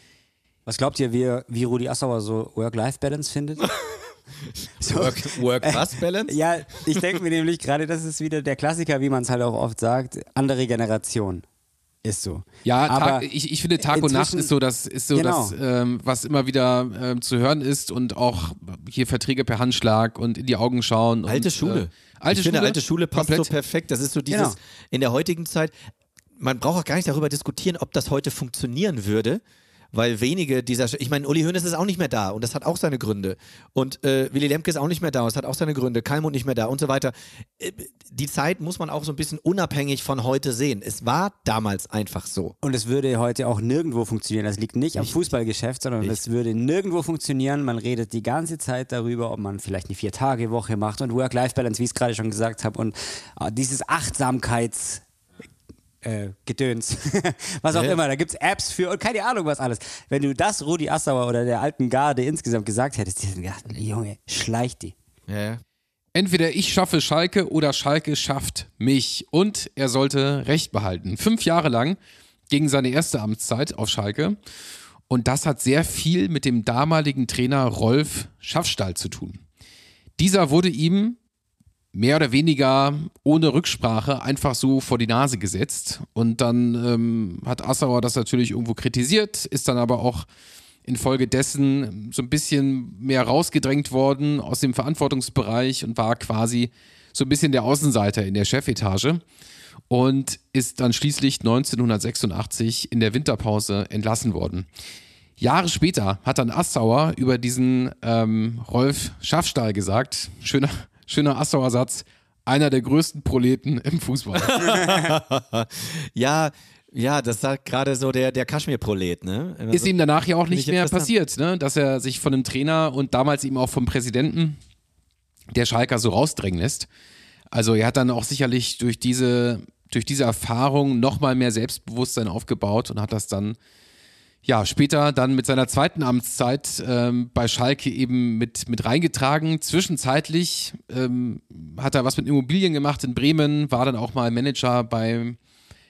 Was glaubt ihr, wie Rudi Assauer so Work-Life-Balance findet? So. Work-was-Balance? Ja, ich denke mir nämlich gerade, das ist wieder der Klassiker, wie man es halt auch oft sagt, andere Generation. Ist so. Ja, aber ich finde Tag und Nacht ist so das, was immer wieder zu hören ist und auch hier Verträge per Handschlag und in die Augen schauen. Alte Schule. Alte Schule passt komplett. so perfekt. Das ist so dieses, in der heutigen Zeit, man braucht auch gar nicht darüber diskutieren, ob das heute funktionieren würde. Weil wenige ich meine, Uli Hoeneß ist auch nicht mehr da und das hat auch seine Gründe. Und Willy Lemke ist auch nicht mehr da und das hat auch seine Gründe. Kalmund nicht mehr da und so weiter. Die Zeit muss man auch so ein bisschen unabhängig von heute sehen. Es war damals einfach so. Und es würde heute auch nirgendwo funktionieren. Das liegt nicht am Fußballgeschäft, sondern es würde nirgendwo funktionieren. Man redet die ganze Zeit darüber, ob man vielleicht eine 4-Tage-Woche macht und Work-Life-Balance, wie ich es gerade schon gesagt habe. Und dieses Achtsamkeits- Gedöns, was auch immer, da gibt es Apps für und keine Ahnung was alles. Wenn du das Rudi Assauer oder der alten Garde insgesamt gesagt hättest, die hätten gedacht, Junge, schleicht die. Ja. Entweder ich schaffe Schalke oder Schalke schafft mich. Und er sollte Recht behalten. 5 Jahre lang gegen seine erste Amtszeit auf Schalke. Und das hat sehr viel mit dem damaligen Trainer Rolf Schaffstall zu tun. Dieser wurde ihm mehr oder weniger ohne Rücksprache einfach so vor die Nase gesetzt. Und dann hat Assauer das natürlich irgendwo kritisiert, ist dann aber auch infolgedessen so ein bisschen mehr rausgedrängt worden aus dem Verantwortungsbereich und war quasi so ein bisschen der Außenseiter in der Chefetage und ist dann schließlich 1986 in der Winterpause entlassen worden. Jahre später hat dann Assauer über diesen Rolf Schaffstall gesagt, schöner Assauer-Satz, einer der größten Proleten im Fußball. Ja, das sagt gerade so der Kaschmir-Prolet, ne? Ist ihm danach ja auch nicht mehr passiert, ne? Dass er sich von einem Trainer und damals eben auch vom Präsidenten der Schalker so rausdrängen lässt. Also er hat dann auch sicherlich durch diese Erfahrung nochmal mehr Selbstbewusstsein aufgebaut und hat das dann später dann mit seiner zweiten Amtszeit bei Schalke eben mit reingetragen. Zwischenzeitlich hat er was mit Immobilien gemacht in Bremen, war dann auch mal Manager beim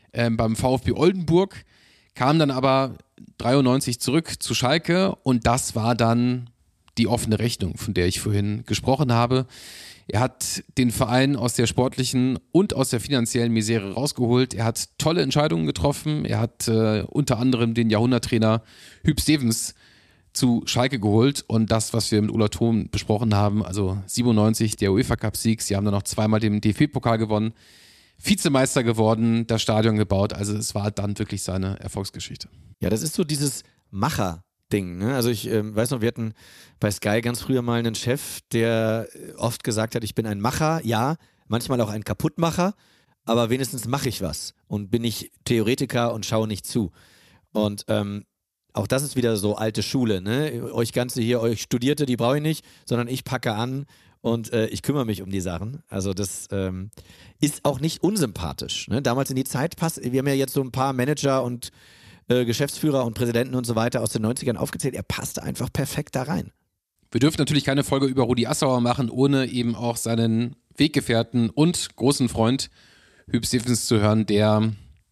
VfB Oldenburg, kam dann aber 93 zurück zu Schalke und das war dann die offene Rechnung, von der ich vorhin gesprochen habe. Er hat den Verein aus der sportlichen und aus der finanziellen Misere rausgeholt. Er hat tolle Entscheidungen getroffen. Er hat unter anderem den Jahrhunderttrainer Huub Stevens zu Schalke geholt und das, was wir mit Ulla Thom besprochen haben, also 97 der UEFA-Cup-Sieg. Sie haben dann noch zweimal den DFB-Pokal gewonnen, Vizemeister geworden, das Stadion gebaut. Also es war dann wirklich seine Erfolgsgeschichte. Ja, das ist so dieses Macher-Ding. Ne? Also ich weiß noch, wir hatten bei Sky ganz früher mal einen Chef, der oft gesagt hat, ich bin ein Macher, ja, manchmal auch ein Kaputtmacher, aber wenigstens mache ich was und bin ich Theoretiker und schaue nicht zu. Und auch das ist wieder so alte Schule. Ne? Euch Studierte, die brauche ich nicht, sondern ich packe an und ich kümmere mich um die Sachen. Also das ist auch nicht unsympathisch. Ne? Damals in die Zeit passt, wir haben ja jetzt so ein paar Manager und Geschäftsführer und Präsidenten und so weiter aus den 90ern aufgezählt. Er passte einfach perfekt da rein. Wir dürfen natürlich keine Folge über Rudi Assauer machen, ohne eben auch seinen Weggefährten und großen Freund Huub Stevens zu hören, der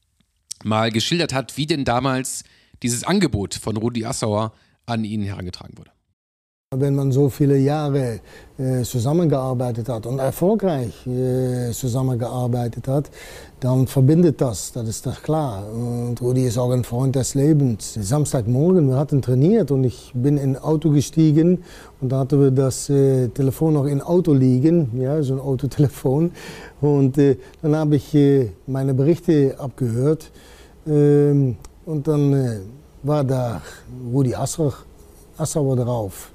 mal geschildert hat, wie denn damals dieses Angebot von Rudi Assauer an ihn herangetragen wurde. Wenn man so viele Jahre zusammengearbeitet hat und erfolgreich zusammengearbeitet hat, dann verbindet das ist doch klar. Und Rudi ist auch ein Freund des Lebens. Samstagmorgen, wir hatten trainiert und ich bin in ein Auto gestiegen und da hatten wir das Telefon noch im Auto liegen, ja, so ein Autotelefon. Und dann habe ich meine Berichte abgehört und dann war da Rudi Assauer drauf.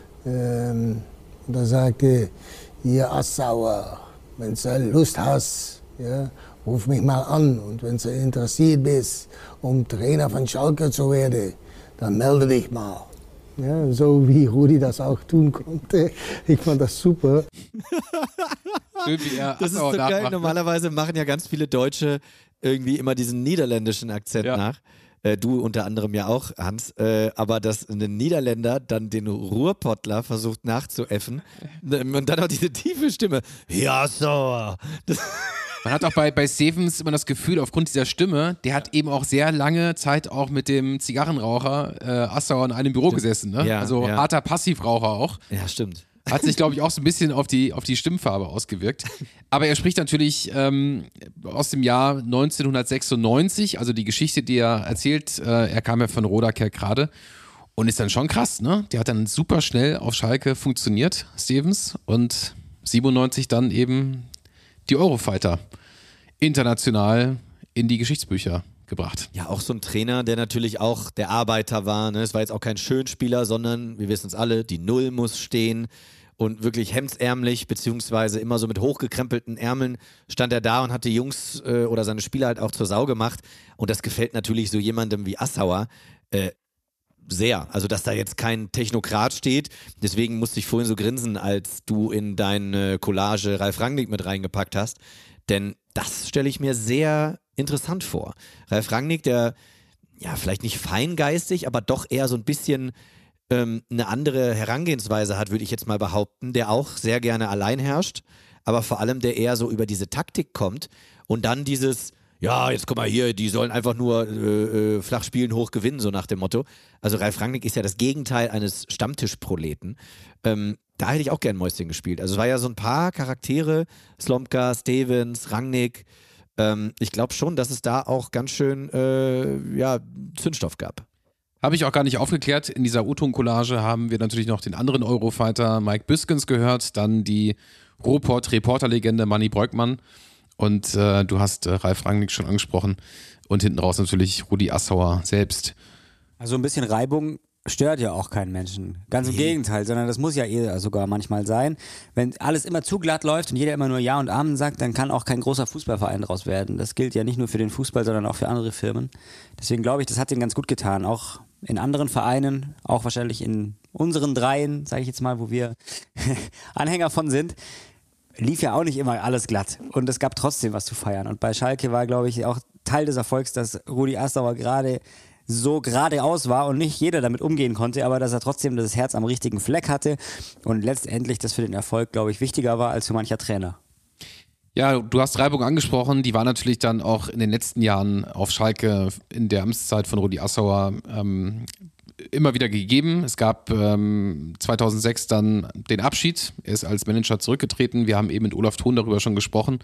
Und da sagte, hier Assauer, wenn du Lust hast, ja, ruf mich mal an. Und wenn du interessiert bist, um Trainer von Schalke zu werden, dann melde dich mal. Ja, so wie Rudi das auch tun konnte. Ich fand das super. Schön, wie er das ist so geil. Nachmacht. Normalerweise machen ja ganz viele Deutsche irgendwie immer diesen niederländischen Akzent nach. Du unter anderem ja auch, Hans, aber dass ein Niederländer dann den Ruhrpottler versucht nachzuäffen und dann auch diese tiefe Stimme, ja so. Man hat auch bei Stevens immer das Gefühl, aufgrund dieser Stimme, der hat eben auch sehr lange Zeit auch mit dem Zigarrenraucher Assauer in einem Büro gesessen. Ne? Ja, also harter Passivraucher auch. Ja, stimmt. Hat sich, glaube ich, auch so ein bisschen auf die Stimmfarbe ausgewirkt. Aber er spricht natürlich aus dem Jahr 1996, also die Geschichte, die er erzählt, er kam ja von Roda Kerkrade und ist dann schon krass, ne? Der hat dann super schnell auf Schalke funktioniert, Stevens, und 97 dann eben die Eurofighter international in die Geschichtsbücher gebracht. Ja, auch so ein Trainer, der natürlich auch der Arbeiter war. Ne? Es war jetzt auch kein Schönspieler, sondern, wir wissen es alle, die Null muss stehen und wirklich hemdsärmlich, beziehungsweise immer so mit hochgekrempelten Ärmeln stand er da und hat die Jungs oder seine Spieler halt auch zur Sau gemacht. Und das gefällt natürlich so jemandem wie Assauer sehr. Also, dass da jetzt kein Technokrat steht. Deswegen musste ich vorhin so grinsen, als du in deine Collage Ralf Rangnick mit reingepackt hast. Denn das stelle ich mir sehr interessant vor. Ralf Rangnick, der ja vielleicht nicht feingeistig, aber doch eher so ein bisschen eine andere Herangehensweise hat, würde ich jetzt mal behaupten, der auch sehr gerne allein herrscht, aber vor allem der eher so über diese Taktik kommt und dann dieses, ja, jetzt guck mal hier, die sollen einfach nur flach spielen, hoch gewinnen, so nach dem Motto. Also Ralf Rangnick ist ja das Gegenteil eines Stammtischproleten. Da hätte ich auch gern Mäuschen gespielt. Also es war ja so ein paar Charaktere, Slomka, Stevens, Rangnick. Ich glaube schon, dass es da auch ganz schön Zündstoff gab. Habe ich auch gar nicht aufgeklärt. In dieser O-Ton-Collage haben wir natürlich noch den anderen Eurofighter Mike Biskens gehört, dann die Ruhrpott-Reporter-Legende Manny Breukmann und du hast Ralf Rangnick schon angesprochen und hinten raus natürlich Rudi Assauer selbst. Also ein bisschen Reibung stört ja auch keinen Menschen. Ganz im Gegenteil, sondern das muss ja sogar manchmal sein. Wenn alles immer zu glatt läuft und jeder immer nur Ja und Amen sagt, dann kann auch kein großer Fußballverein draus werden. Das gilt ja nicht nur für den Fußball, sondern auch für andere Firmen. Deswegen glaube ich, das hat ihn ganz gut getan. Auch in anderen Vereinen, auch wahrscheinlich in unseren Dreien, sage ich jetzt mal, wo wir Anhänger von sind, lief ja auch nicht immer alles glatt. Und es gab trotzdem was zu feiern. Und bei Schalke war, glaube ich, auch Teil des Erfolgs, dass Rudi Assauer gerade so geradeaus war und nicht jeder damit umgehen konnte, aber dass er trotzdem das Herz am richtigen Fleck hatte und letztendlich das für den Erfolg, glaube ich, wichtiger war als für mancher Trainer. Ja, du hast Reibung angesprochen, die war natürlich dann auch in den letzten Jahren auf Schalke in der Amtszeit von Rudi Assauer immer wieder gegeben. Es gab 2006 dann den Abschied, er ist als Manager zurückgetreten, wir haben eben mit Olaf Thon darüber schon gesprochen,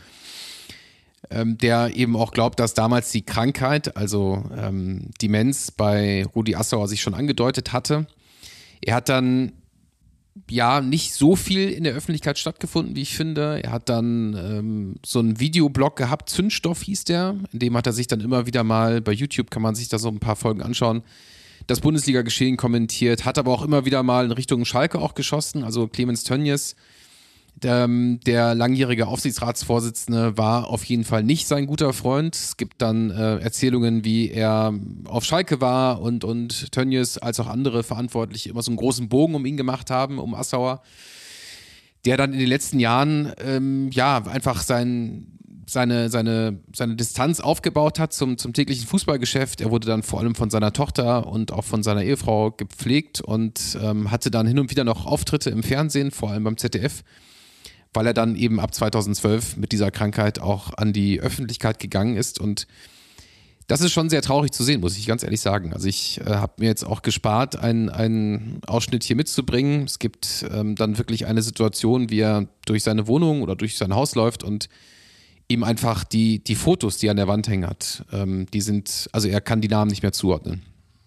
der eben auch glaubt, dass damals die Krankheit, also Demenz bei Rudi Assauer sich schon angedeutet hatte. Er hat dann nicht so viel in der Öffentlichkeit stattgefunden, wie ich finde. Er hat dann so einen Videoblog gehabt, Zündstoff hieß der, in dem hat er sich dann immer wieder mal, bei YouTube kann man sich da so ein paar Folgen anschauen, das Bundesliga-Geschehen kommentiert, hat aber auch immer wieder mal in Richtung Schalke auch geschossen, also Clemens Tönnies, der langjährige Aufsichtsratsvorsitzende, war auf jeden Fall nicht sein guter Freund. Es gibt dann Erzählungen, wie er auf Schalke war und Tönnies als auch andere Verantwortliche immer so einen großen Bogen um ihn gemacht haben, um Assauer, der dann in den letzten Jahren einfach seine Distanz aufgebaut hat zum täglichen Fußballgeschäft. Er wurde dann vor allem von seiner Tochter und auch von seiner Ehefrau gepflegt und hatte dann hin und wieder noch Auftritte im Fernsehen, vor allem beim ZDF, weil er dann eben ab 2012 mit dieser Krankheit auch an die Öffentlichkeit gegangen ist. Und das ist schon sehr traurig zu sehen, muss ich ganz ehrlich sagen. Also ich habe mir jetzt auch gespart, einen Ausschnitt hier mitzubringen. Es gibt dann wirklich eine Situation, wie er durch seine Wohnung oder durch sein Haus läuft und ihm einfach die Fotos, die er an der Wand hängen hat, er kann die Namen nicht mehr zuordnen.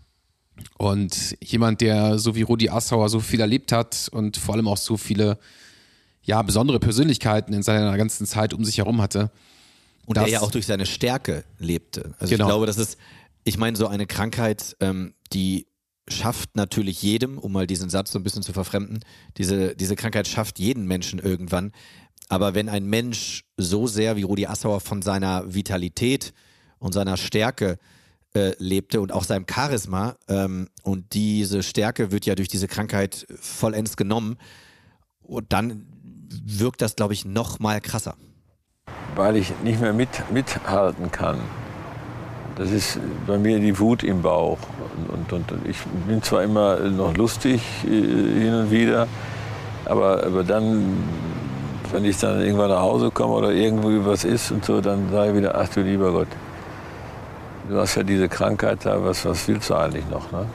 Und jemand, der so wie Rudi Assauer so viel erlebt hat und vor allem auch so viele besondere Persönlichkeiten in seiner ganzen Zeit um sich herum hatte. Und der ja auch durch seine Stärke lebte. Also genau. Ich glaube, ich meine, so eine Krankheit, die schafft natürlich jedem, um mal diesen Satz so ein bisschen zu verfremden, diese Krankheit schafft jeden Menschen irgendwann. Aber wenn ein Mensch so sehr wie Rudi Assauer von seiner Vitalität und seiner Stärke lebte und auch seinem Charisma und diese Stärke wird ja durch diese Krankheit vollends genommen und dann wirkt das, glaube ich, noch mal krasser. Weil ich nicht mehr mithalten kann. Das ist bei mir die Wut im Bauch. Und ich bin zwar immer noch lustig hin und wieder, aber dann, wenn ich dann irgendwann nach Hause komme oder irgendwo was ist und so, dann sage ich wieder, ach du lieber Gott, du hast ja diese Krankheit da, was willst du eigentlich noch, ne?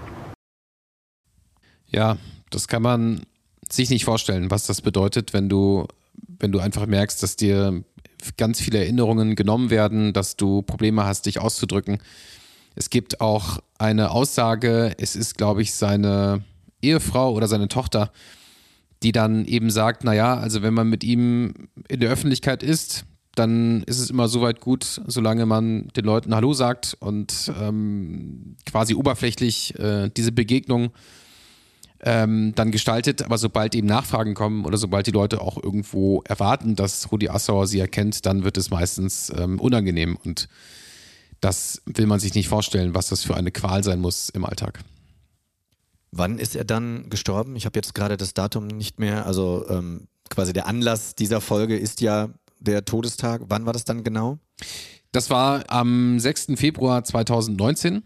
Ja, das kann man sich nicht vorstellen, was das bedeutet, wenn du einfach merkst, dass dir ganz viele Erinnerungen genommen werden, dass du Probleme hast, dich auszudrücken. Es gibt auch eine Aussage, es ist, glaube ich, seine Ehefrau oder seine Tochter, die dann eben sagt, also wenn man mit ihm in der Öffentlichkeit ist, dann ist es immer soweit gut, solange man den Leuten Hallo sagt und quasi oberflächlich diese Begegnung dann gestaltet, aber sobald eben Nachfragen kommen oder sobald die Leute auch irgendwo erwarten, dass Rudi Assauer sie erkennt, dann wird es meistens unangenehm und das will man sich nicht vorstellen, was das für eine Qual sein muss im Alltag. Wann ist er dann gestorben? Ich habe jetzt gerade das Datum nicht mehr, also quasi der Anlass dieser Folge ist ja der Todestag. Wann war das dann genau? Das war am 6. Februar 2019.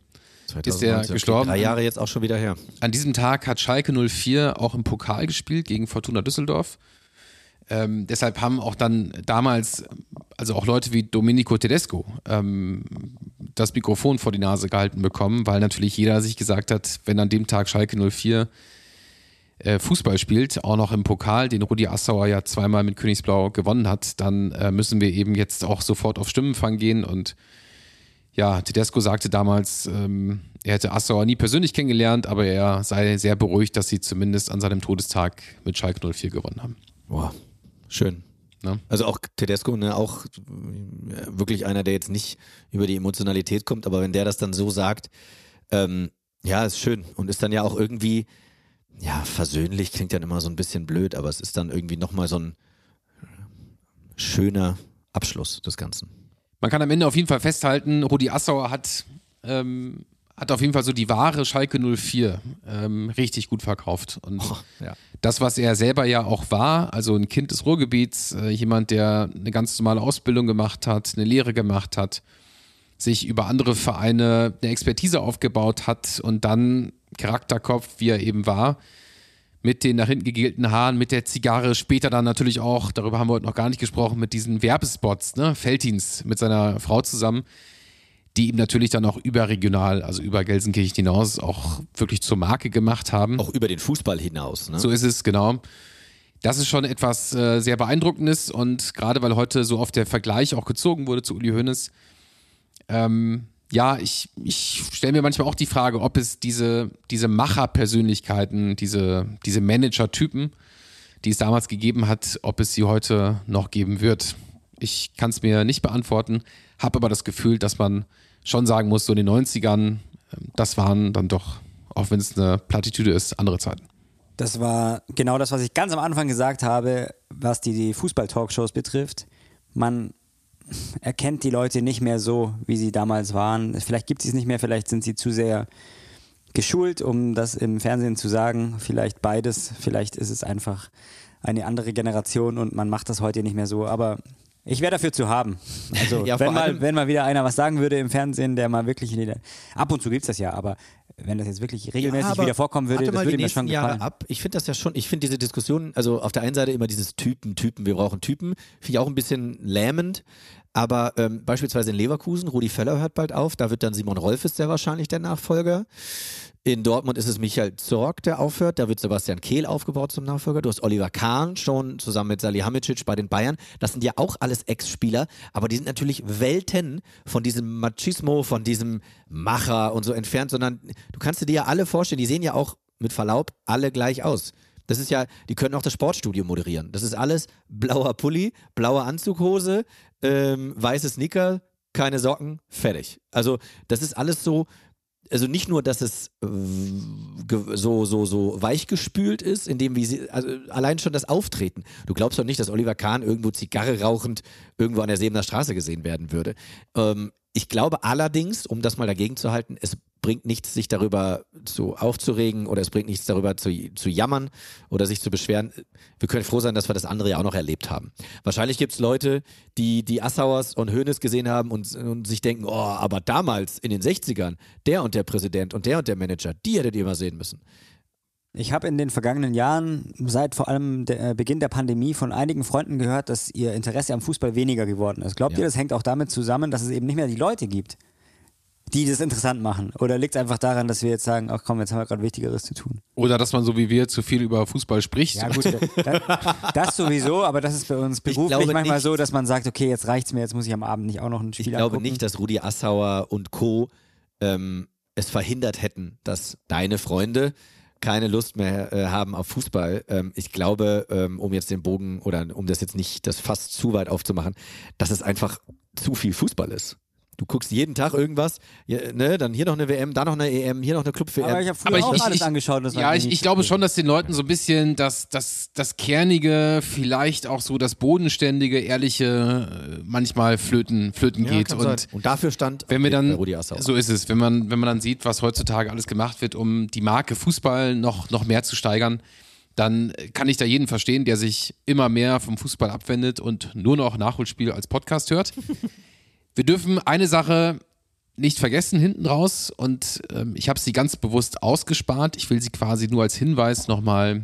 ist er gestorben. 3 Jahre jetzt auch schon wieder her. An diesem Tag hat Schalke 04 auch im Pokal gespielt gegen Fortuna Düsseldorf. Deshalb haben auch dann damals, also auch Leute wie Domenico Tedesco, das Mikrofon vor die Nase gehalten bekommen, weil natürlich jeder sich gesagt hat, wenn an dem Tag Schalke 04 Fußball spielt, auch noch im Pokal, den Rudi Assauer ja zweimal mit Königsblau gewonnen hat, dann müssen wir eben jetzt auch sofort auf Stimmenfang gehen. Und ja, Tedesco sagte damals, er hätte Assauer nie persönlich kennengelernt, aber er sei sehr beruhigt, dass sie zumindest an seinem Todestag mit Schalke 04 gewonnen haben. Boah, schön. Ne? Also auch Tedesco, ne, auch wirklich einer, der jetzt nicht über die Emotionalität kommt, aber wenn der das dann so sagt, ja, ist schön und ist dann ja auch irgendwie, ja, versöhnlich klingt dann immer so ein bisschen blöd, aber es ist dann irgendwie nochmal so ein schöner Abschluss des Ganzen. Man kann am Ende auf jeden Fall festhalten, Rudi Assauer hat auf jeden Fall so die wahre Schalke 04 richtig gut verkauft. Und das, was er selber ja auch war, also ein Kind des Ruhrgebiets, jemand, der eine ganz normale Ausbildung gemacht hat, eine Lehre gemacht hat, sich über andere Vereine eine Expertise aufgebaut hat und dann Charakterkopf, wie er eben war, mit den nach hinten gegelten Haaren, mit der Zigarre, später dann natürlich auch, darüber haben wir heute noch gar nicht gesprochen, mit diesen Werbespots, ne, Veltins mit seiner Frau zusammen, die ihm natürlich dann auch überregional, also über Gelsenkirchen hinaus auch wirklich zur Marke gemacht haben. Auch über den Fußball hinaus, ne? So ist es, genau. Das ist schon etwas sehr Beeindruckendes und gerade weil heute so oft der Vergleich auch gezogen wurde zu Uli Hoeneß, ja, ich stelle mir manchmal auch die Frage, ob es diese Macherpersönlichkeiten, diese Manager-Typen, die es damals gegeben hat, ob es sie heute noch geben wird. Ich kann es mir nicht beantworten, habe aber das Gefühl, dass man schon sagen muss, so in den 90ern, das waren dann doch, auch wenn es eine Plattitüde ist, andere Zeiten. Das war genau das, was ich ganz am Anfang gesagt habe, was die Fußball-Talkshows betrifft. Man erkennt die Leute nicht mehr so, wie sie damals waren. Vielleicht gibt es nicht mehr, vielleicht sind sie zu sehr geschult, um das im Fernsehen zu sagen. Vielleicht beides, vielleicht ist es einfach eine andere Generation und man macht das heute nicht mehr so. Aber ich wäre dafür zu haben. Also ja, wenn mal wieder einer was sagen würde im Fernsehen, der mal wirklich ab und zu gibt es das ja, aber wenn das jetzt wirklich regelmäßig wieder vorkommen würde, das würde mir schon gefallen. Ich finde das ja schon, ich finde diese Diskussion, also auf der einen Seite immer dieses Typen, wir brauchen Typen, finde ich auch ein bisschen lähmend, aber beispielsweise in Leverkusen, Rudi Völler hört bald auf, da wird dann Simon Rolfes sehr wahrscheinlich der Nachfolger. In Dortmund ist es Michael Zorc, der aufhört. Da wird Sebastian Kehl aufgebaut zum Nachfolger. Du hast Oliver Kahn schon zusammen mit Salihamidzic bei den Bayern. Das sind ja auch alles Ex-Spieler, aber die sind natürlich Welten von diesem Machismo, von diesem Macher und so entfernt, sondern du kannst dir ja alle vorstellen, die sehen ja auch mit Verlaub alle gleich aus. Das ist ja, die können auch das Sportstudio moderieren. Das ist alles blauer Pulli, blaue Anzughose, weiße Sneaker, keine Socken, fertig. Also das ist alles so. Also nicht nur, dass es so weichgespült ist, indem also allein schon das Auftreten. Du glaubst doch nicht, dass Oliver Kahn irgendwo Zigarre rauchend irgendwo an der Sebener Straße gesehen werden würde. Ich glaube allerdings, um das mal dagegen zu halten, es bringt nichts, sich darüber aufzuregen oder es bringt nichts, darüber zu jammern oder sich zu beschweren. Wir können froh sein, dass wir das andere ja auch noch erlebt haben. Wahrscheinlich gibt es Leute, die Assauers und Hoeneß gesehen haben und sich denken, oh, aber damals in den 60ern, der und der Präsident und der Manager, die hättet ihr mal sehen müssen. Ich habe in den vergangenen Jahren, seit vor allem Beginn der Pandemie, von einigen Freunden gehört, dass ihr Interesse am Fußball weniger geworden ist. Glaubt ihr, das hängt auch damit zusammen, dass es eben nicht mehr die Leute gibt, die das interessant machen? Oder liegt es einfach daran, dass wir jetzt sagen, ach komm, jetzt haben wir gerade Wichtigeres zu tun? Oder dass man so wie wir zu viel über Fußball spricht. Ja gut, das sowieso, aber das ist bei uns beruflich manchmal so, dass man sagt, okay, jetzt reicht's mir, jetzt muss ich am Abend nicht auch noch ein Spiel angucken. Ich glaube nicht, dass Rudi Assauer und Co. Es verhindert hätten, dass deine Freunde keine Lust mehr haben auf Fußball. Ich glaube, um jetzt den Bogen oder um das jetzt nicht das Fass zu weit aufzumachen, dass es einfach zu viel Fußball ist. Du guckst jeden Tag irgendwas, ne? Dann hier noch eine WM, da noch eine EM, hier noch eine Club-WM. Aber ich habe früher auch alles angeschaut. Ich glaube schon, dass den Leuten so ein bisschen das Kernige, vielleicht auch so das Bodenständige, Ehrliche manchmal flöten geht. Und dafür stand wenn wir dann, Rudi Assauer. So ist es, wenn man dann sieht, was heutzutage alles gemacht wird, um die Marke Fußball noch mehr zu steigern, dann kann ich da jeden verstehen, der sich immer mehr vom Fußball abwendet und nur noch Nachholspiel als Podcast hört. Wir dürfen eine Sache nicht vergessen hinten raus und ich habe sie ganz bewusst ausgespart. Ich will sie quasi nur als Hinweis nochmal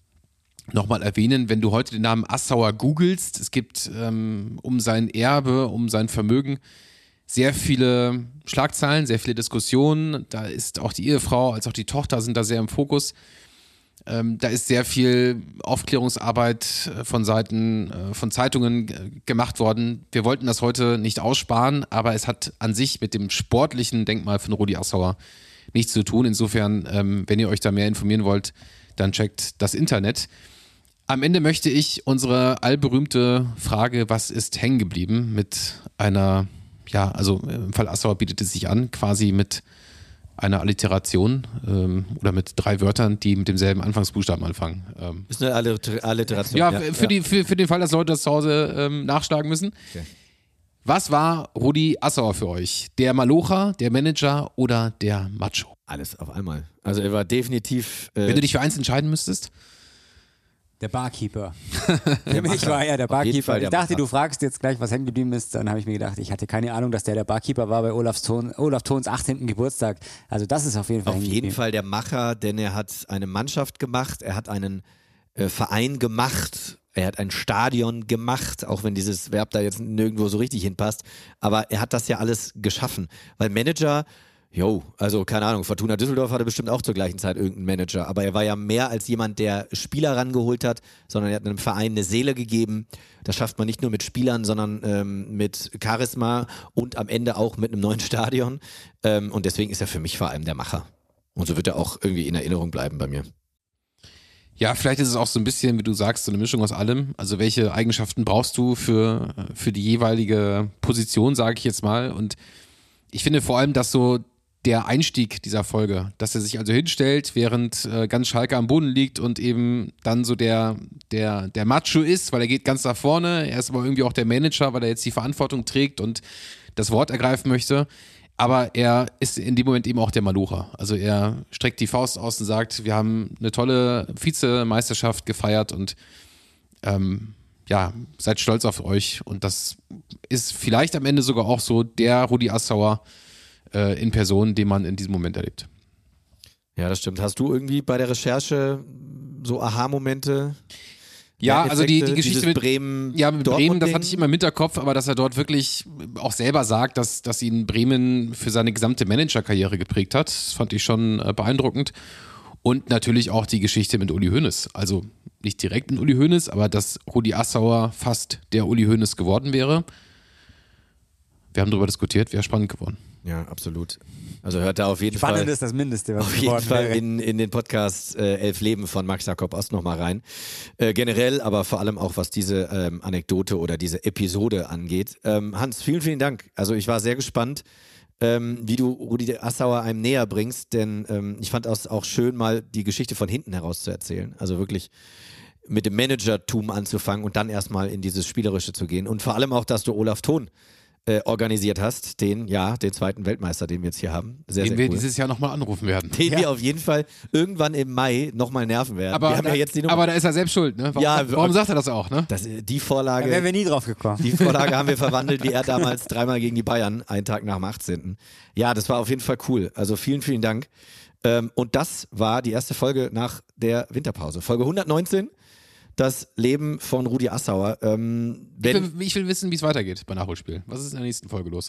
erwähnen, wenn du heute den Namen Assauer googelst, es gibt um sein Erbe, um sein Vermögen sehr viele Schlagzeilen, sehr viele Diskussionen. Da ist auch die Ehefrau als auch die Tochter sind da sehr im Fokus. Da ist sehr viel Aufklärungsarbeit von Seiten von Zeitungen gemacht worden. Wir wollten das heute nicht aussparen, aber es hat an sich mit dem sportlichen Denkmal von Rudi Assauer nichts zu tun. Insofern, wenn ihr euch da mehr informieren wollt, dann checkt das Internet. Am Ende möchte ich unsere allberühmte Frage, was ist hängen geblieben, mit einer, ja, also im Fall Assauer bietet es sich an, quasi mit einer Alliteration oder mit 3 Wörtern, die mit demselben Anfangsbuchstaben anfangen. Ist eine Alliteration. Ja, für den Fall, dass Leute das zu Hause nachschlagen müssen. Okay. Was war Rudi Assauer für euch? Der Malocher, der Manager oder der Macho? Alles auf einmal. Also er war definitiv... Wenn du dich für eins entscheiden müsstest? Der Barkeeper. Für mich war er der Barkeeper. Ich dachte, du fragst jetzt gleich, was hängen geblieben ist. Dann habe ich mir gedacht, ich hatte keine Ahnung, dass der Barkeeper war bei Olaf Thons 18. Geburtstag. Also das ist auf jeden Fall auf jeden Fall der Macher, denn er hat eine Mannschaft gemacht, er hat einen Verein gemacht, er hat ein Stadion gemacht, auch wenn dieses Verb da jetzt nirgendwo so richtig hinpasst. Aber er hat das ja alles geschaffen. Weil Manager... also keine Ahnung, Fortuna Düsseldorf hatte bestimmt auch zur gleichen Zeit irgendeinen Manager, aber er war ja mehr als jemand, der Spieler rangeholt hat, sondern er hat einem Verein eine Seele gegeben. Das schafft man nicht nur mit Spielern, sondern mit Charisma und am Ende auch mit einem neuen Stadion. Und deswegen ist er für mich vor allem der Macher. Und so wird er auch irgendwie in Erinnerung bleiben bei mir. Ja, vielleicht ist es auch so ein bisschen, wie du sagst, so eine Mischung aus allem. Also welche Eigenschaften brauchst du für die jeweilige Position, sage ich jetzt mal. Und ich finde vor allem, dass so der Einstieg dieser Folge, dass er sich also hinstellt, während ganz Schalke am Boden liegt und eben dann so der Macho ist, weil er geht ganz nach vorne, er ist aber irgendwie auch der Manager, weil er jetzt die Verantwortung trägt und das Wort ergreifen möchte, aber er ist in dem Moment eben auch der Malocher. Also er streckt die Faust aus und sagt, wir haben eine tolle Vizemeisterschaft gefeiert und seid stolz auf euch und das ist vielleicht am Ende sogar auch so der Rudi Assauer in Person, den man in diesem Moment erlebt. Ja, das stimmt. Hast du irgendwie bei der Recherche so Aha-Momente? Ja, also die Geschichte mit Bremen, Bremen, das hatte ich immer im Hinterkopf, aber dass er dort wirklich auch selber sagt, dass ihn Bremen für seine gesamte Managerkarriere geprägt hat, das fand ich schon beeindruckend. Und natürlich auch die Geschichte mit Uli Hoeneß. Also nicht direkt mit Uli Hoeneß, aber dass Rudi Assauer fast der Uli Hoeneß geworden wäre. Wir haben darüber diskutiert, wäre spannend geworden. Ja, absolut. Also hört da auf jeden Fall. Spannend ist das Mindeste, was auf jeden Fall in den Podcast 11 Leben von Max Jakob Ost nochmal rein. Generell, aber vor allem auch, was diese Anekdote oder diese Episode angeht. Hans, vielen, vielen Dank. Also ich war sehr gespannt, wie du Rudi Assauer einem näher bringst, denn ich fand es auch schön, mal die Geschichte von hinten heraus zu erzählen. Also wirklich mit dem Managertum anzufangen und dann erstmal in dieses Spielerische zu gehen. Und vor allem auch, dass du Olaf Thon organisiert hast, den zweiten Weltmeister, den wir jetzt hier haben. Sehr, den sehr wir cool. dieses Jahr nochmal anrufen werden. Den wir auf jeden Fall irgendwann im Mai nochmal nerven werden. Aber, wir haben ja jetzt die Nummer. Aber da ist er selbst schuld, ne? Warum sagt er das auch, ne? Die Vorlage. Da wären wir nie drauf gekommen. Die Vorlage haben wir verwandelt, wie er damals 3-mal gegen die Bayern, einen Tag nach dem 18. Ja, das war auf jeden Fall cool. Also vielen, vielen Dank. Und das war die erste Folge nach der Winterpause. Folge 119. Das Leben von Rudi Assauer. Ich will wissen, wie es weitergeht bei Nachholspiel. Was ist in der nächsten Folge los?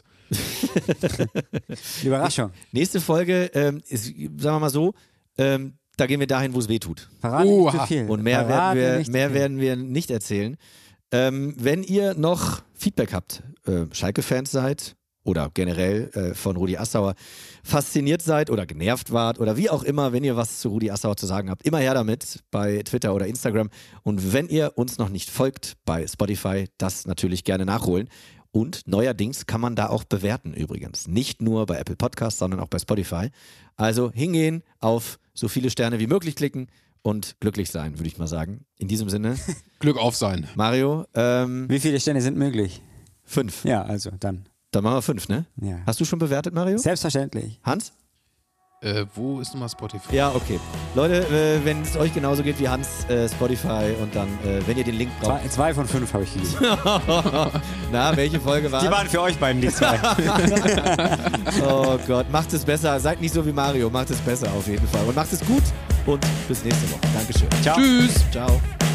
Überraschung. Nächste Folge ist, sagen wir mal so, da gehen wir dahin, wo es weh tut. Verraten nicht zu viel. Und mehr werden wir nicht erzählen. Wenn ihr noch Feedback habt, Schalke-Fans seid oder generell von Rudi Assauer fasziniert seid oder genervt wart oder wie auch immer, wenn ihr was zu Rudi Assauer zu sagen habt, immer her damit bei Twitter oder Instagram. Und wenn ihr uns noch nicht folgt bei Spotify, das natürlich gerne nachholen. Und neuerdings kann man da auch bewerten übrigens. Nicht nur bei Apple Podcasts, sondern auch bei Spotify. Also hingehen, auf so viele Sterne wie möglich klicken und glücklich sein, würde ich mal sagen. In diesem Sinne. Glück auf sein. Mario. Wie viele Sterne sind möglich? 5. Ja, also dann. Dann machen wir 5, ne? Ja. Hast du schon bewertet, Mario? Selbstverständlich. Hans? Wo ist nochmal Spotify? Ja, okay. Leute, wenn es euch genauso geht wie Hans, Spotify und dann, wenn ihr den Link braucht. 2 von 5 habe ich gegeben. Na, welche Folge war? Die waren für euch beiden, die 2. Oh Oh Gott, macht es besser. Seid nicht so wie Mario, macht es besser auf jeden Fall. Und macht es gut und bis nächste Woche. Dankeschön. Ciao. Tschüss. Ciao.